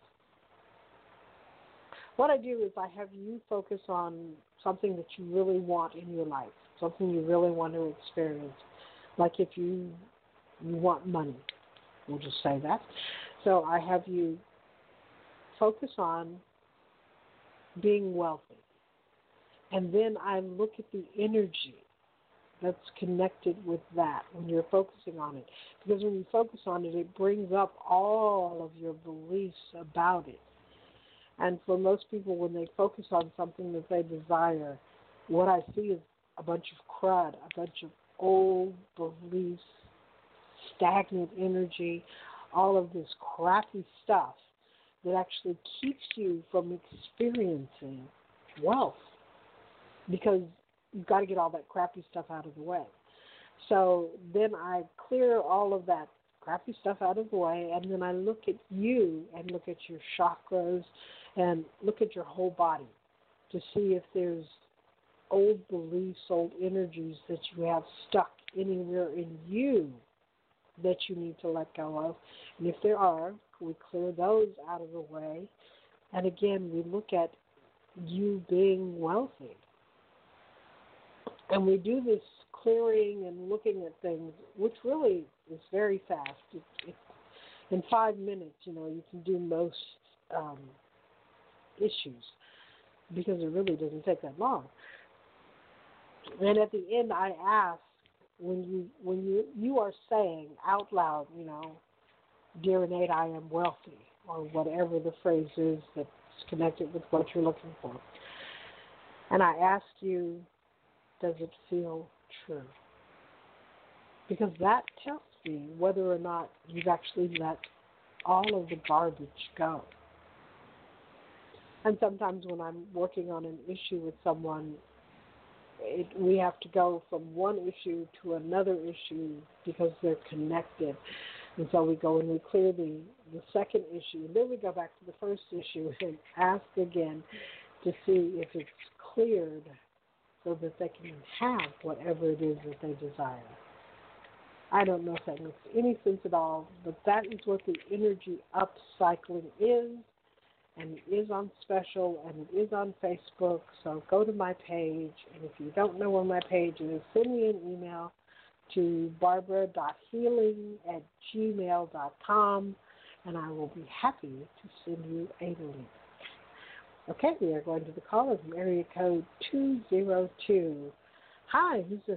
what I do is I have you focus on something that you really want in your life, something you really want to experience. Like if you want money, we'll just say that. So I have you focus on being wealthy. And then I look at the energy that's connected with that when you're focusing on it. Because when you focus on it, it brings up all of your beliefs about it. And for most people, when they focus on something that they desire, what I see is a bunch of crud, a bunch of old beliefs, stagnant energy, all of this crappy stuff that actually keeps you from experiencing wealth. Because you've got to get all that crappy stuff out of the way. So then I clear all of that crappy stuff out of the way, and then I look at you and look at your chakras and look at your whole body to see if there's old beliefs, old energies that you have stuck anywhere in you that you need to let go of. And if there are, we clear those out of the way. And again, we look at you being wealthy. And we do this clearing and looking at things, which really is very fast. In 5 minutes, you can do most issues because it really doesn't take that long. And at the end, I ask, when you are saying out loud, dear Nate, I am wealthy, or whatever the phrase is that's connected with what you're looking for. And I ask you, does it feel true? Because that tells me whether or not you've actually let all of the garbage go. And sometimes when I'm working on an issue with someone, we have to go from one issue to another issue because they're connected. And so we go and we clear the second issue, and then we go back to the first issue and ask again to see if it's cleared so that they can have whatever it is that they desire. I don't know if that makes any sense at all, but that is what the energy upcycling is. and it is on special, and it is on Facebook. So go to my page, and if you don't know where my page is, send me an email to barbara.healing@gmail.com, and I will be happy to send you a link. Okay, we are going to the caller from area code 202. Hi, who's this?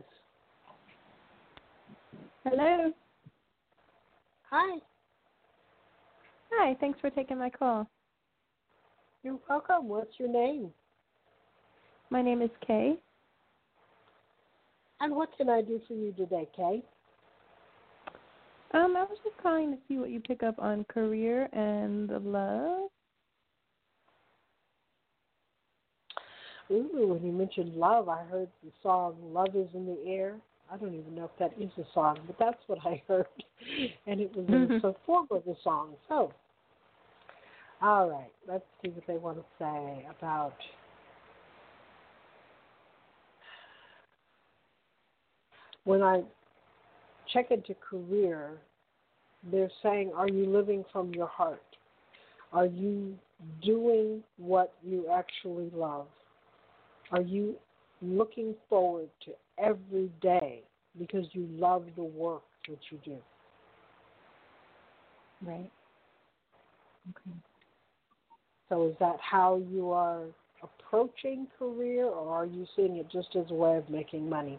Hello. Hi. Hi, thanks for taking my call. You're welcome. What's your name? My name is Kay. And what can I do for you today, Kay? I was just calling to see what you pick up on career and love. Ooh, when you mentioned love, I heard the song Love is in the Air. I don't even know if that is a song, but that's what I heard. And it was a form of the song. So, all right, let's see what they want to say about when I check into career, they're saying, are you living from your heart? Are you doing what you actually love? Are you looking forward to every day because you love the work that you do? Right. Okay. So is that how you are approaching career, or are you seeing it just as a way of making money?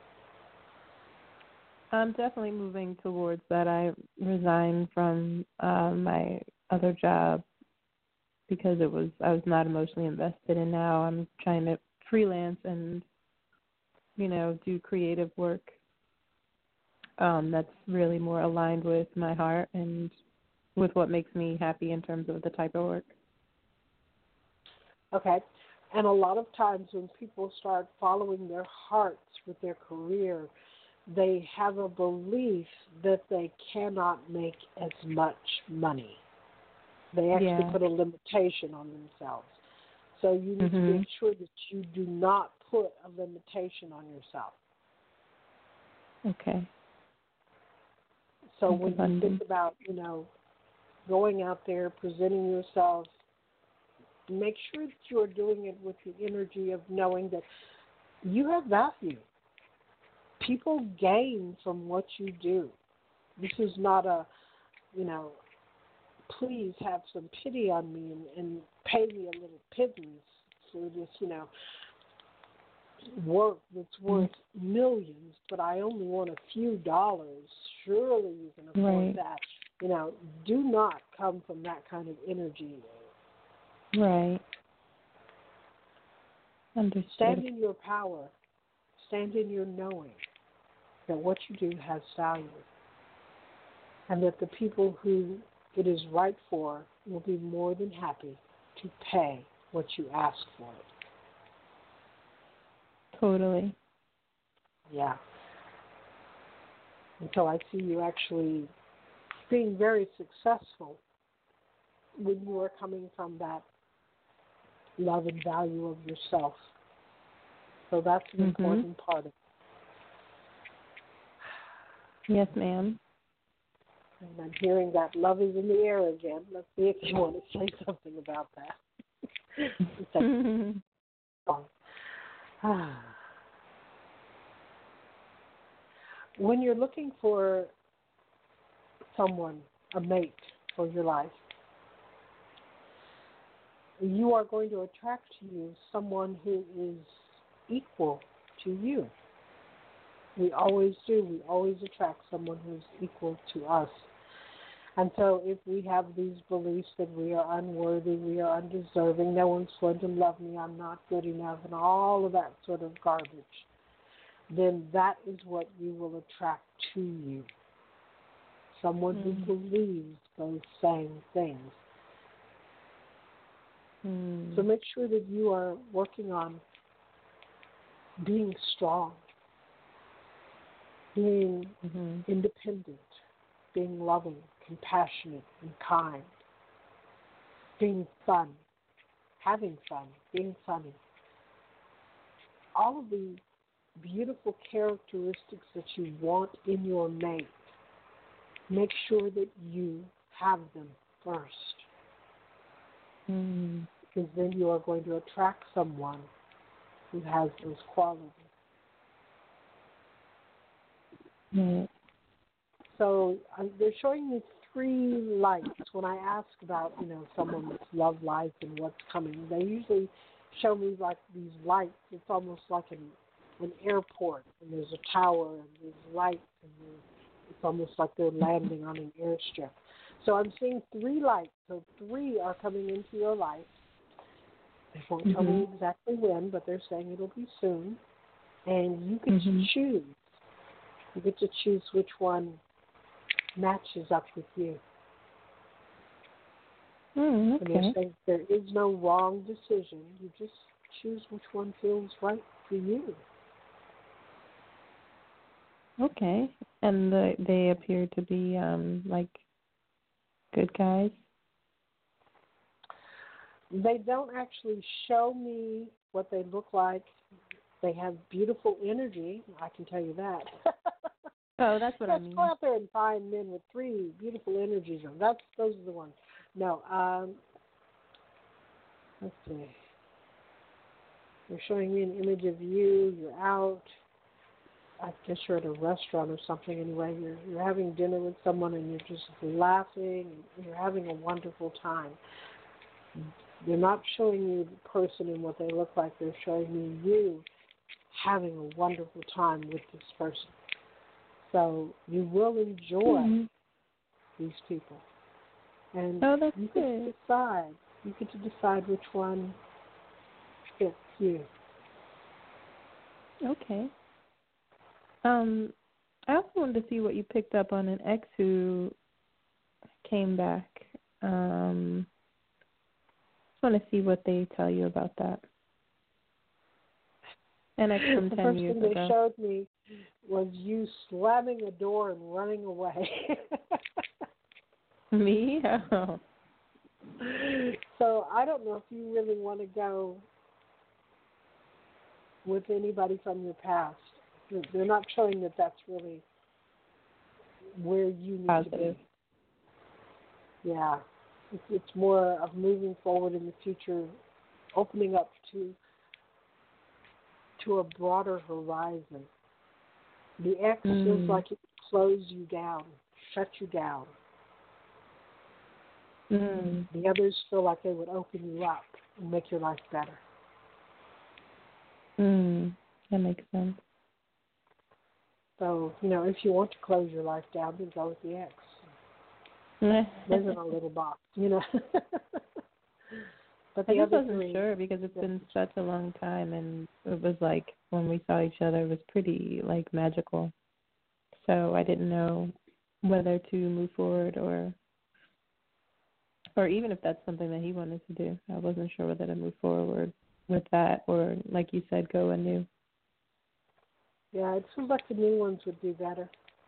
I'm definitely moving towards that. I resigned from my other job because I was not emotionally invested, and now I'm trying to freelance and, do creative work that's really more aligned with my heart and with what makes me happy in terms of the type of work. Okay. And a lot of times when people start following their hearts with their career, they have a belief that they cannot make as much money. They actually put a limitation on themselves. So you need to make sure that you do not put a limitation on yourself. Okay. So when you think about, going out there, presenting yourself, make sure that you are doing it with the energy of knowing that you have value. People gain from what you do. This is not a, please have some pity on me and pay me a little pittance for this, work that's worth millions, but I only want a few dollars. Surely you can afford that. Do not come from that kind of energy. Right. Understood. Stand in your power. Stand in your knowing that what you do has value, and that the people who it is right for will be more than happy to pay what you ask for it. Totally. Yeah. And so I see you actually being very successful when you are coming from that love and value of yourself. So that's an important part of it. Yes, ma'am. And I'm hearing that love is in the air again. Let's see if you want to say something about that. When you're looking for someone, a mate for your life, you are going to attract to you someone who is equal to you. We always do. We always attract someone who's equal to us. And so if we have these beliefs that we are unworthy, we are undeserving, no one's going to love me, I'm not good enough, and all of that sort of garbage, then that is what you will attract to you. Someone who believes those same things. So make sure that you are working on being strong, being independent, being loving, compassionate, and kind, being fun, having fun, being funny. All of the beautiful characteristics that you want in your mate, make sure that you have them first. Mm. because then you are going to attract someone who has those qualities. Right. So they're showing me 3 lights. When I ask about, someone's love life and what's coming, they usually show me like these lights. It's almost like an airport, and there's a tower, and there's lights, and it's almost like they're landing on an airstrip. So I'm seeing 3 lights. So 3 are coming into your life. They won't tell me exactly when, but they're saying it'll be soon. And you get to choose. You get to choose which one matches up with you. Okay. And they're saying there is no wrong decision. You just choose which one feels right for you. Okay. And they appear to be like good guys. They don't actually show me what they look like. They have beautiful energy, I can tell you that. Oh, that's what I mean. Let's go out there and find men with 3 beautiful energies. Those are the ones. No, let's see. They're showing me an image of you. You're out. I guess you're at a restaurant or something anyway. You're having dinner with someone and you're just laughing and you're having a wonderful time. They're not showing you the person and what they look like. They're showing me you having a wonderful time with this person. So you will enjoy these people. And that's you good. get to decide. You get to decide which one fits you. Okay. I also wanted to see what you picked up on an ex who came back. Just want to see what they tell you about that. An ex from 10 years ago. The first thing they showed me was you slamming a door and running away. Me? Oh. So I don't know if you really want to go with anybody from your past. They're not showing that that's really where you need Positive. to be. Yeah. It's more of moving forward in the future, opening up to a broader horizon. The X feels like it would close you down, shut you down. The others feel like they would open you up and make your life better. That makes sense. So, if you want to close your life down, then go with the X. Live in a little box, But I the just other wasn't 3, sure because it's been such a long time, and it was like when we saw each other, it was pretty like magical. So I didn't know whether to move forward or even if that's something that he wanted to do. I wasn't sure whether to move forward with that or, like you said, go anew. Yeah, it seems like the new ones would do better.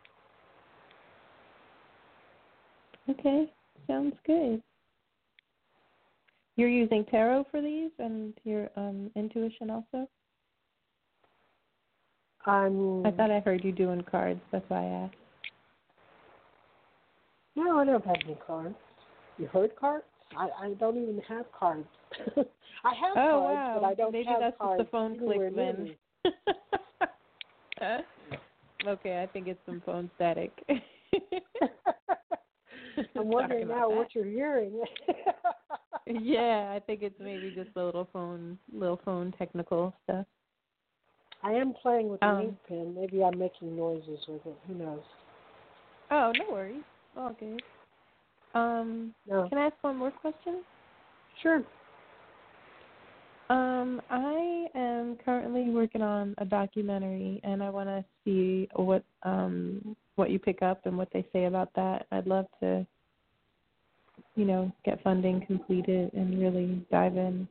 Okay, sounds good. You're using tarot for these and your intuition also? I thought I heard you doing cards. That's why I asked. No, I don't have any cards. You heard cards? I don't even have cards. I have cards, but I don't Maybe have that's cards. Maybe that's the phone click then. Okay, I think it's some phone static. I'm wondering now what you're hearing. Yeah, I think it's maybe just a little phone technical stuff. I am playing with an ink pen. Maybe I'm making noises with it. Who knows? Oh, no worries. All good. No. Can I ask one more question? Sure. I am currently working on a documentary, and I want to see what you pick up and what they say about that. I'd love to, get funding completed and really dive in.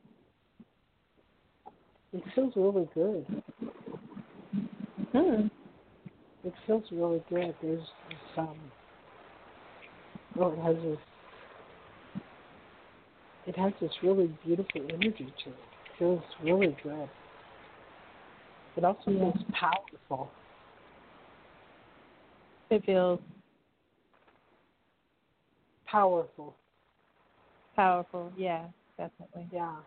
It feels really good. It feels really good. There's it has this really beautiful energy to it. It feels really good. It also feels powerful. It feels powerful. Powerful, yeah. definitely. Yeah.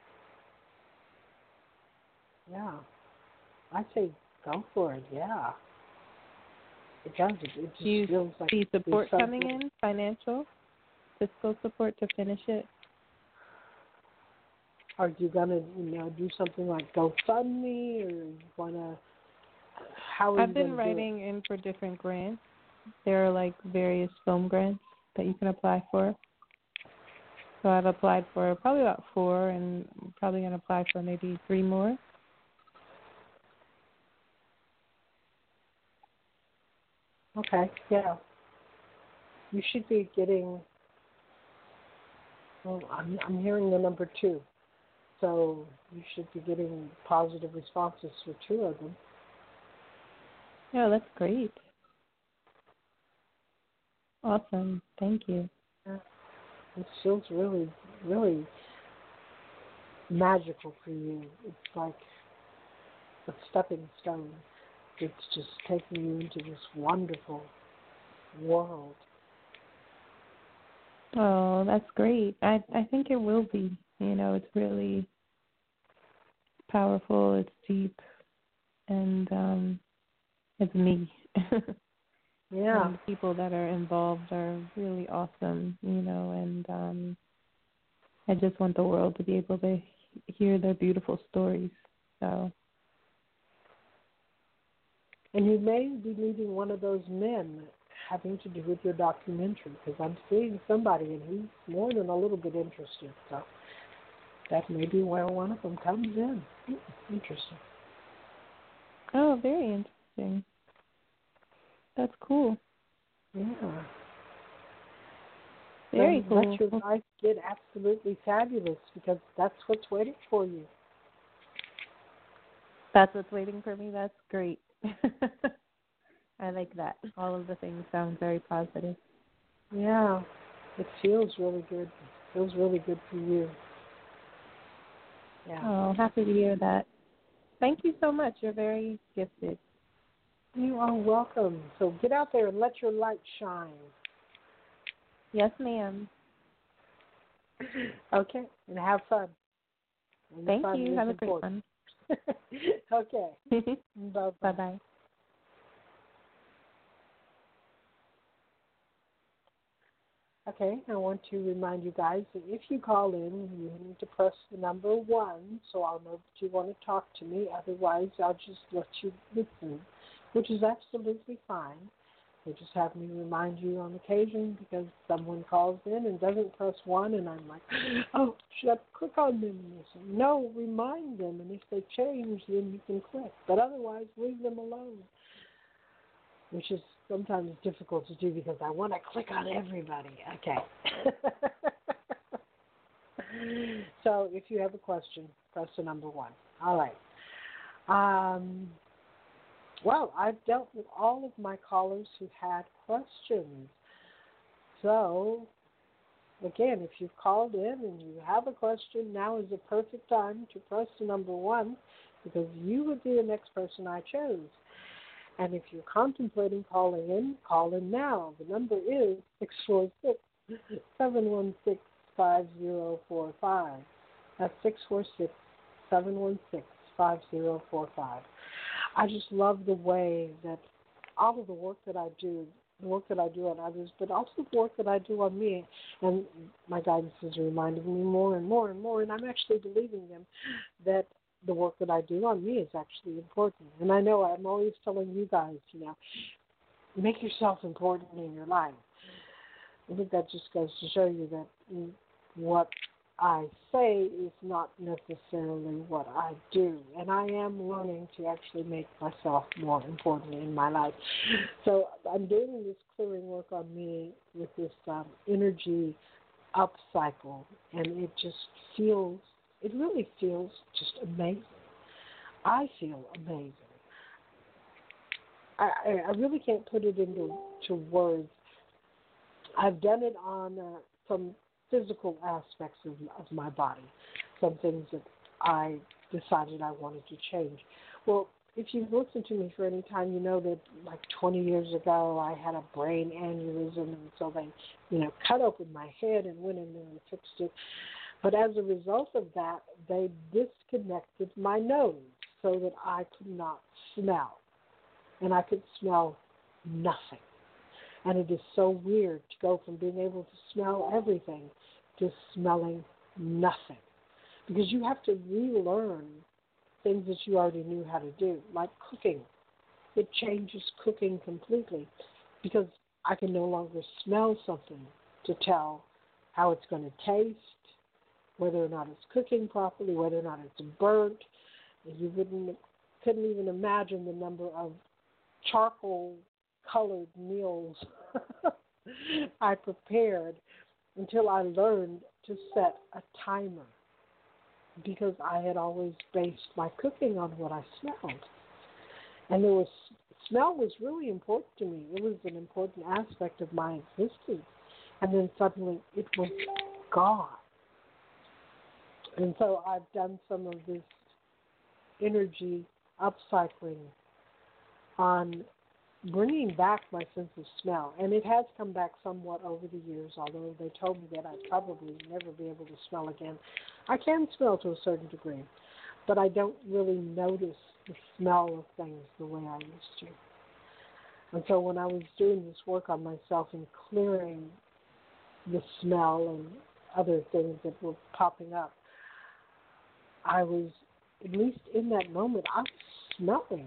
Yeah. I say go for it, yeah. It does. It just Do you feels like see support there's coming something- in, financial, fiscal support to finish it? Are you gonna, do something like GoFundMe, or you wanna? How are I've you been gonna writing in for different grants. There are like various film grants that you can apply for. So I've applied for probably about 4, and I'm probably going to apply for maybe 3 more. Okay, yeah. You should be getting. Well, I'm hearing the number 2, so you should be getting positive responses for 2 of them. Yeah, that's great. Awesome. Thank you. Yeah. It feels really, really magical for you. It's like a stepping stone. It's just taking you into this wonderful world. Oh, that's great. I think it will be. It's really powerful. It's deep, and it's me. Yeah. And the people that are involved are really awesome. And I just want the world to be able to hear their beautiful stories. So. And you may be meeting one of those men having to do with your documentary, because I'm seeing somebody and he's more than a little bit interested. So that may be where one of them comes in. Interesting. Oh, very interesting. That's cool. Yeah. Very then cool. Let your life get absolutely fabulous, because that's what's waiting for you. That's what's waiting for me. That's great. I like that. All of the things sound very positive. Yeah, it feels really good. It feels really good for you. Yeah. Oh, happy to hear that. Thank you so much. You're very gifted. You are welcome. So get out there and let your light shine. Yes, ma'am. Okay, and have fun. And Thank fun you. is Have a great important. one. Okay. Bye-bye. Bye-bye. Okay, I want to remind you guys that if you call in, you need to press the number 1, so I'll know that you want to talk to me. Otherwise, I'll just let you listen, which is absolutely fine. They just have me remind you on occasion, because someone calls in and doesn't press 1, and I'm like, oh, should I click on them? And they say, no, remind them, and if they change, then you can click. But otherwise, leave them alone, which is sometimes difficult to do because I want to click on everybody. Okay. So if you have a question, press the number 1. All right. Well, I've dealt with all of my callers who had questions. So, again, if you've called in and you have a question, now is the perfect time to press the number 1, because you would be the next person I chose. And if you're contemplating calling in, call in now. The number is 646-716-5045. That's 646-716-5045. I just love the way that all of the work that I do, the work that I do on others, but also the work that I do on me, and my guidance is reminding me more and more and more, and I'm actually believing them that the work that I do on me is actually important. And I know I'm always telling you guys, make yourself important in your life. I think that just goes to show you that what I say is not necessarily what I do. And I am learning to actually make myself more important in my life. So I'm doing this clearing work on me with this energy up cycle, and it really feels just amazing. I feel amazing. I really can't put it into words. I've done it on some physical aspects of my body, some things that I decided I wanted to change. Well, if you've listened to me for any time, you know that like 20 years ago I had a brain aneurysm, and so they, cut open my head and went in there and fixed it. But as a result of that, they disconnected my nose so that I could not smell. And I could smell nothing. And it is so weird to go from being able to smell everything to smelling nothing. Because you have to relearn things that you already knew how to do, like cooking. It changes cooking completely because I can no longer smell something to tell how it's going to taste, whether or not it's cooking properly, whether or not it's burnt. You couldn't even imagine the number of charcoal-colored meals I prepared until I learned to set a timer, because I had always based my cooking on what I smelled. And smell was really important to me. It was an important aspect of my existence. And then suddenly it was gone. And so I've done some of this energy upcycling on bringing back my sense of smell. And it has come back somewhat over the years, although they told me that I'd probably never be able to smell again. I can smell to a certain degree, but I don't really notice the smell of things the way I used to. And so when I was doing this work on myself and clearing the smell and other things that were popping up, I was, at least in that moment, I was smelling.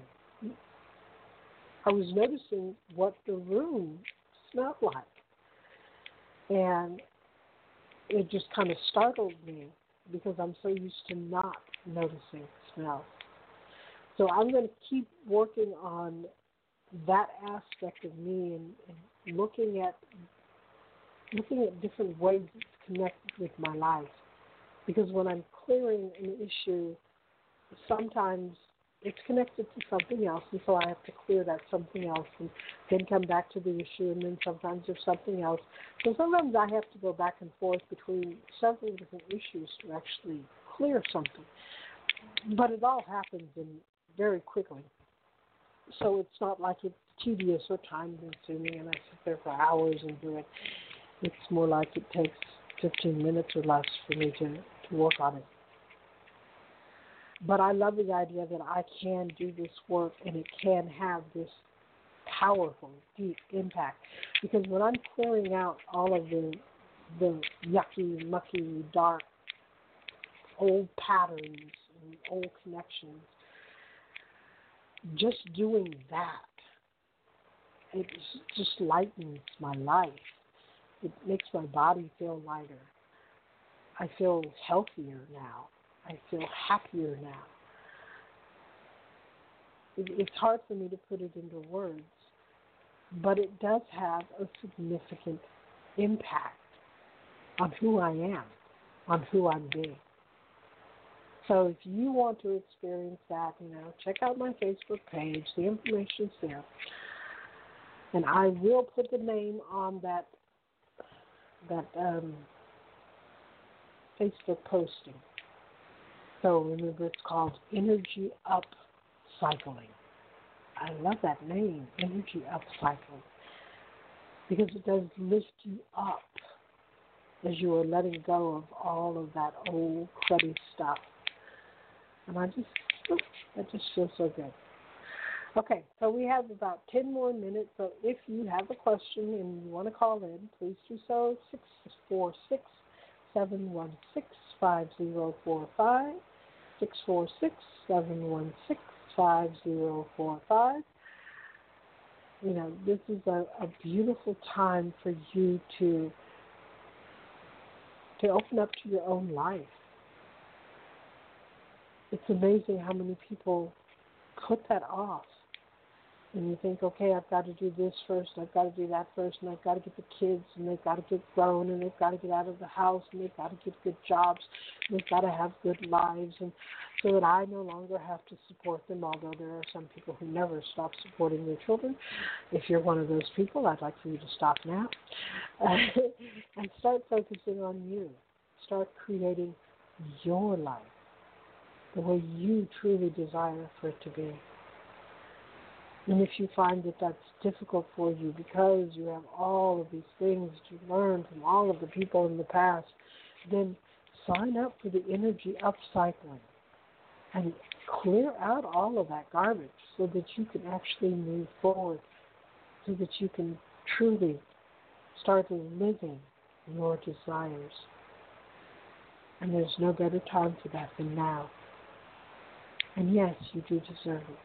I was noticing what the room smelled like. And it just kind of startled me because I'm so used to not noticing smells. So I'm going to keep working on that aspect of me and looking at different ways it's connected with my life. Because when I'm clearing an issue, sometimes it's connected to something else, and so I have to clear that something else and then come back to the issue, and then sometimes there's something else. So sometimes I have to go back and forth between several different issues to actually clear something. But it all happens very quickly. So it's not like it's tedious or time-consuming, and I sit there for hours and do it. It's more like it takes 15 minutes or less for me to work on it. But I love the idea that I can do this work and it can have this powerful, deep impact. Because when I'm clearing out all of the yucky, mucky, dark, old patterns and old connections, just doing that, it just lightens my life. It makes my body feel lighter. I feel healthier now. I feel happier now. It's hard for me to put it into words, but it does have a significant impact on who I am, on who I'm being. So if you want to experience that, check out my Facebook page. The information's there. And I will put the name on that Facebook posting. So remember, it's called Energy Up Cycling. I love that name, Energy Up Cycling, because it does lift you up as you are letting go of all of that old cruddy stuff. And that just feels so good. Okay, so we have about 10 more minutes. So if you have a question and you want to call in, please do so. 646-716-5045. 646-716-5045. This is a beautiful time for you to open up to your own life. It's amazing how many people put that off. And you think, okay, I've got to do this first, I've got to do that first, and I've got to get the kids, and they've got to get grown, and they've got to get out of the house, and they've got to get good jobs, and they've got to have good lives, and so that I no longer have to support them, although there are some people who never stop supporting their children. If you're one of those people, I'd like for you to stop now and start focusing on you. Start creating your life the way you truly desire for it to be. And if you find that that's difficult for you because you have all of these things to learn from all of the people in the past, then sign up for the energy upcycling and clear out all of that garbage so that you can actually move forward, so that you can truly start living your desires. And there's no better time for that than now. And yes, you do deserve it.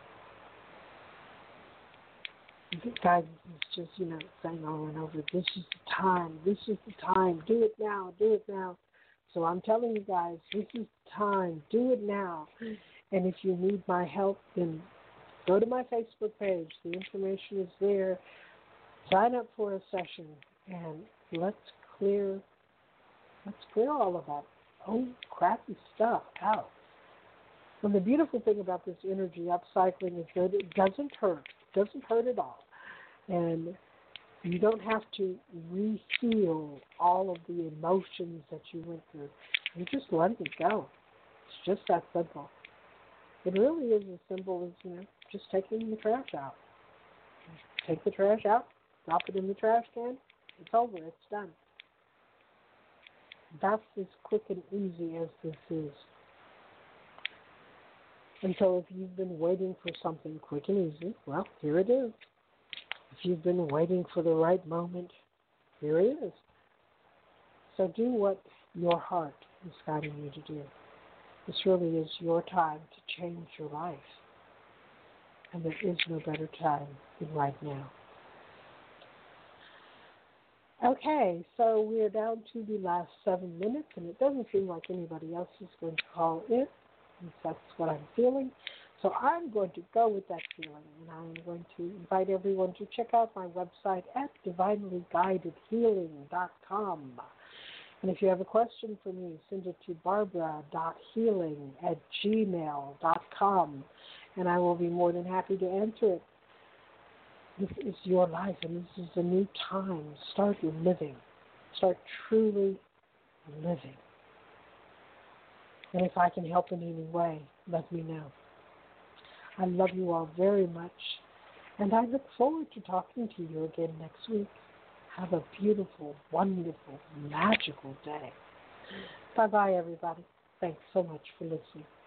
Guys, it's just, saying over and over, this is the time, do it now. So I'm telling you guys, this is the time, do it now. And if you need my help, then go to my Facebook page. The information is there. Sign up for a session, and let's clear all of that old crappy stuff out. And the beautiful thing about this energy upcycling is that it doesn't hurt. It doesn't hurt at all. And you don't have to reheal all of the emotions that you went through. You just let it go. It's just that simple. It really is as simple as, just taking the trash out. Take the trash out, drop it in the trash can, it's over, it's done. That's as quick and easy as this is. And so if you've been waiting for something quick and easy, well, here it is. If you've been waiting for the right moment, here it is. So do what your heart is guiding you to do. This really is your time to change your life. And there is no better time than right now. Okay, so we're down to the last 7 minutes, and it doesn't seem like anybody else is going to call in. That's what I'm feeling. So I'm going to go with that feeling, and I'm going to invite everyone to check out my website at divinelyguidedhealing.com. And if you have a question for me, send it to barbara.healing@gmail.com, and I will be more than happy to answer it. This is your life, and this is a new time. Start living. Start truly living. And if I can help in any way, let me know. I love you all very much, and I look forward to talking to you again next week. Have a beautiful, wonderful, magical day. Bye-bye, everybody. Thanks so much for listening.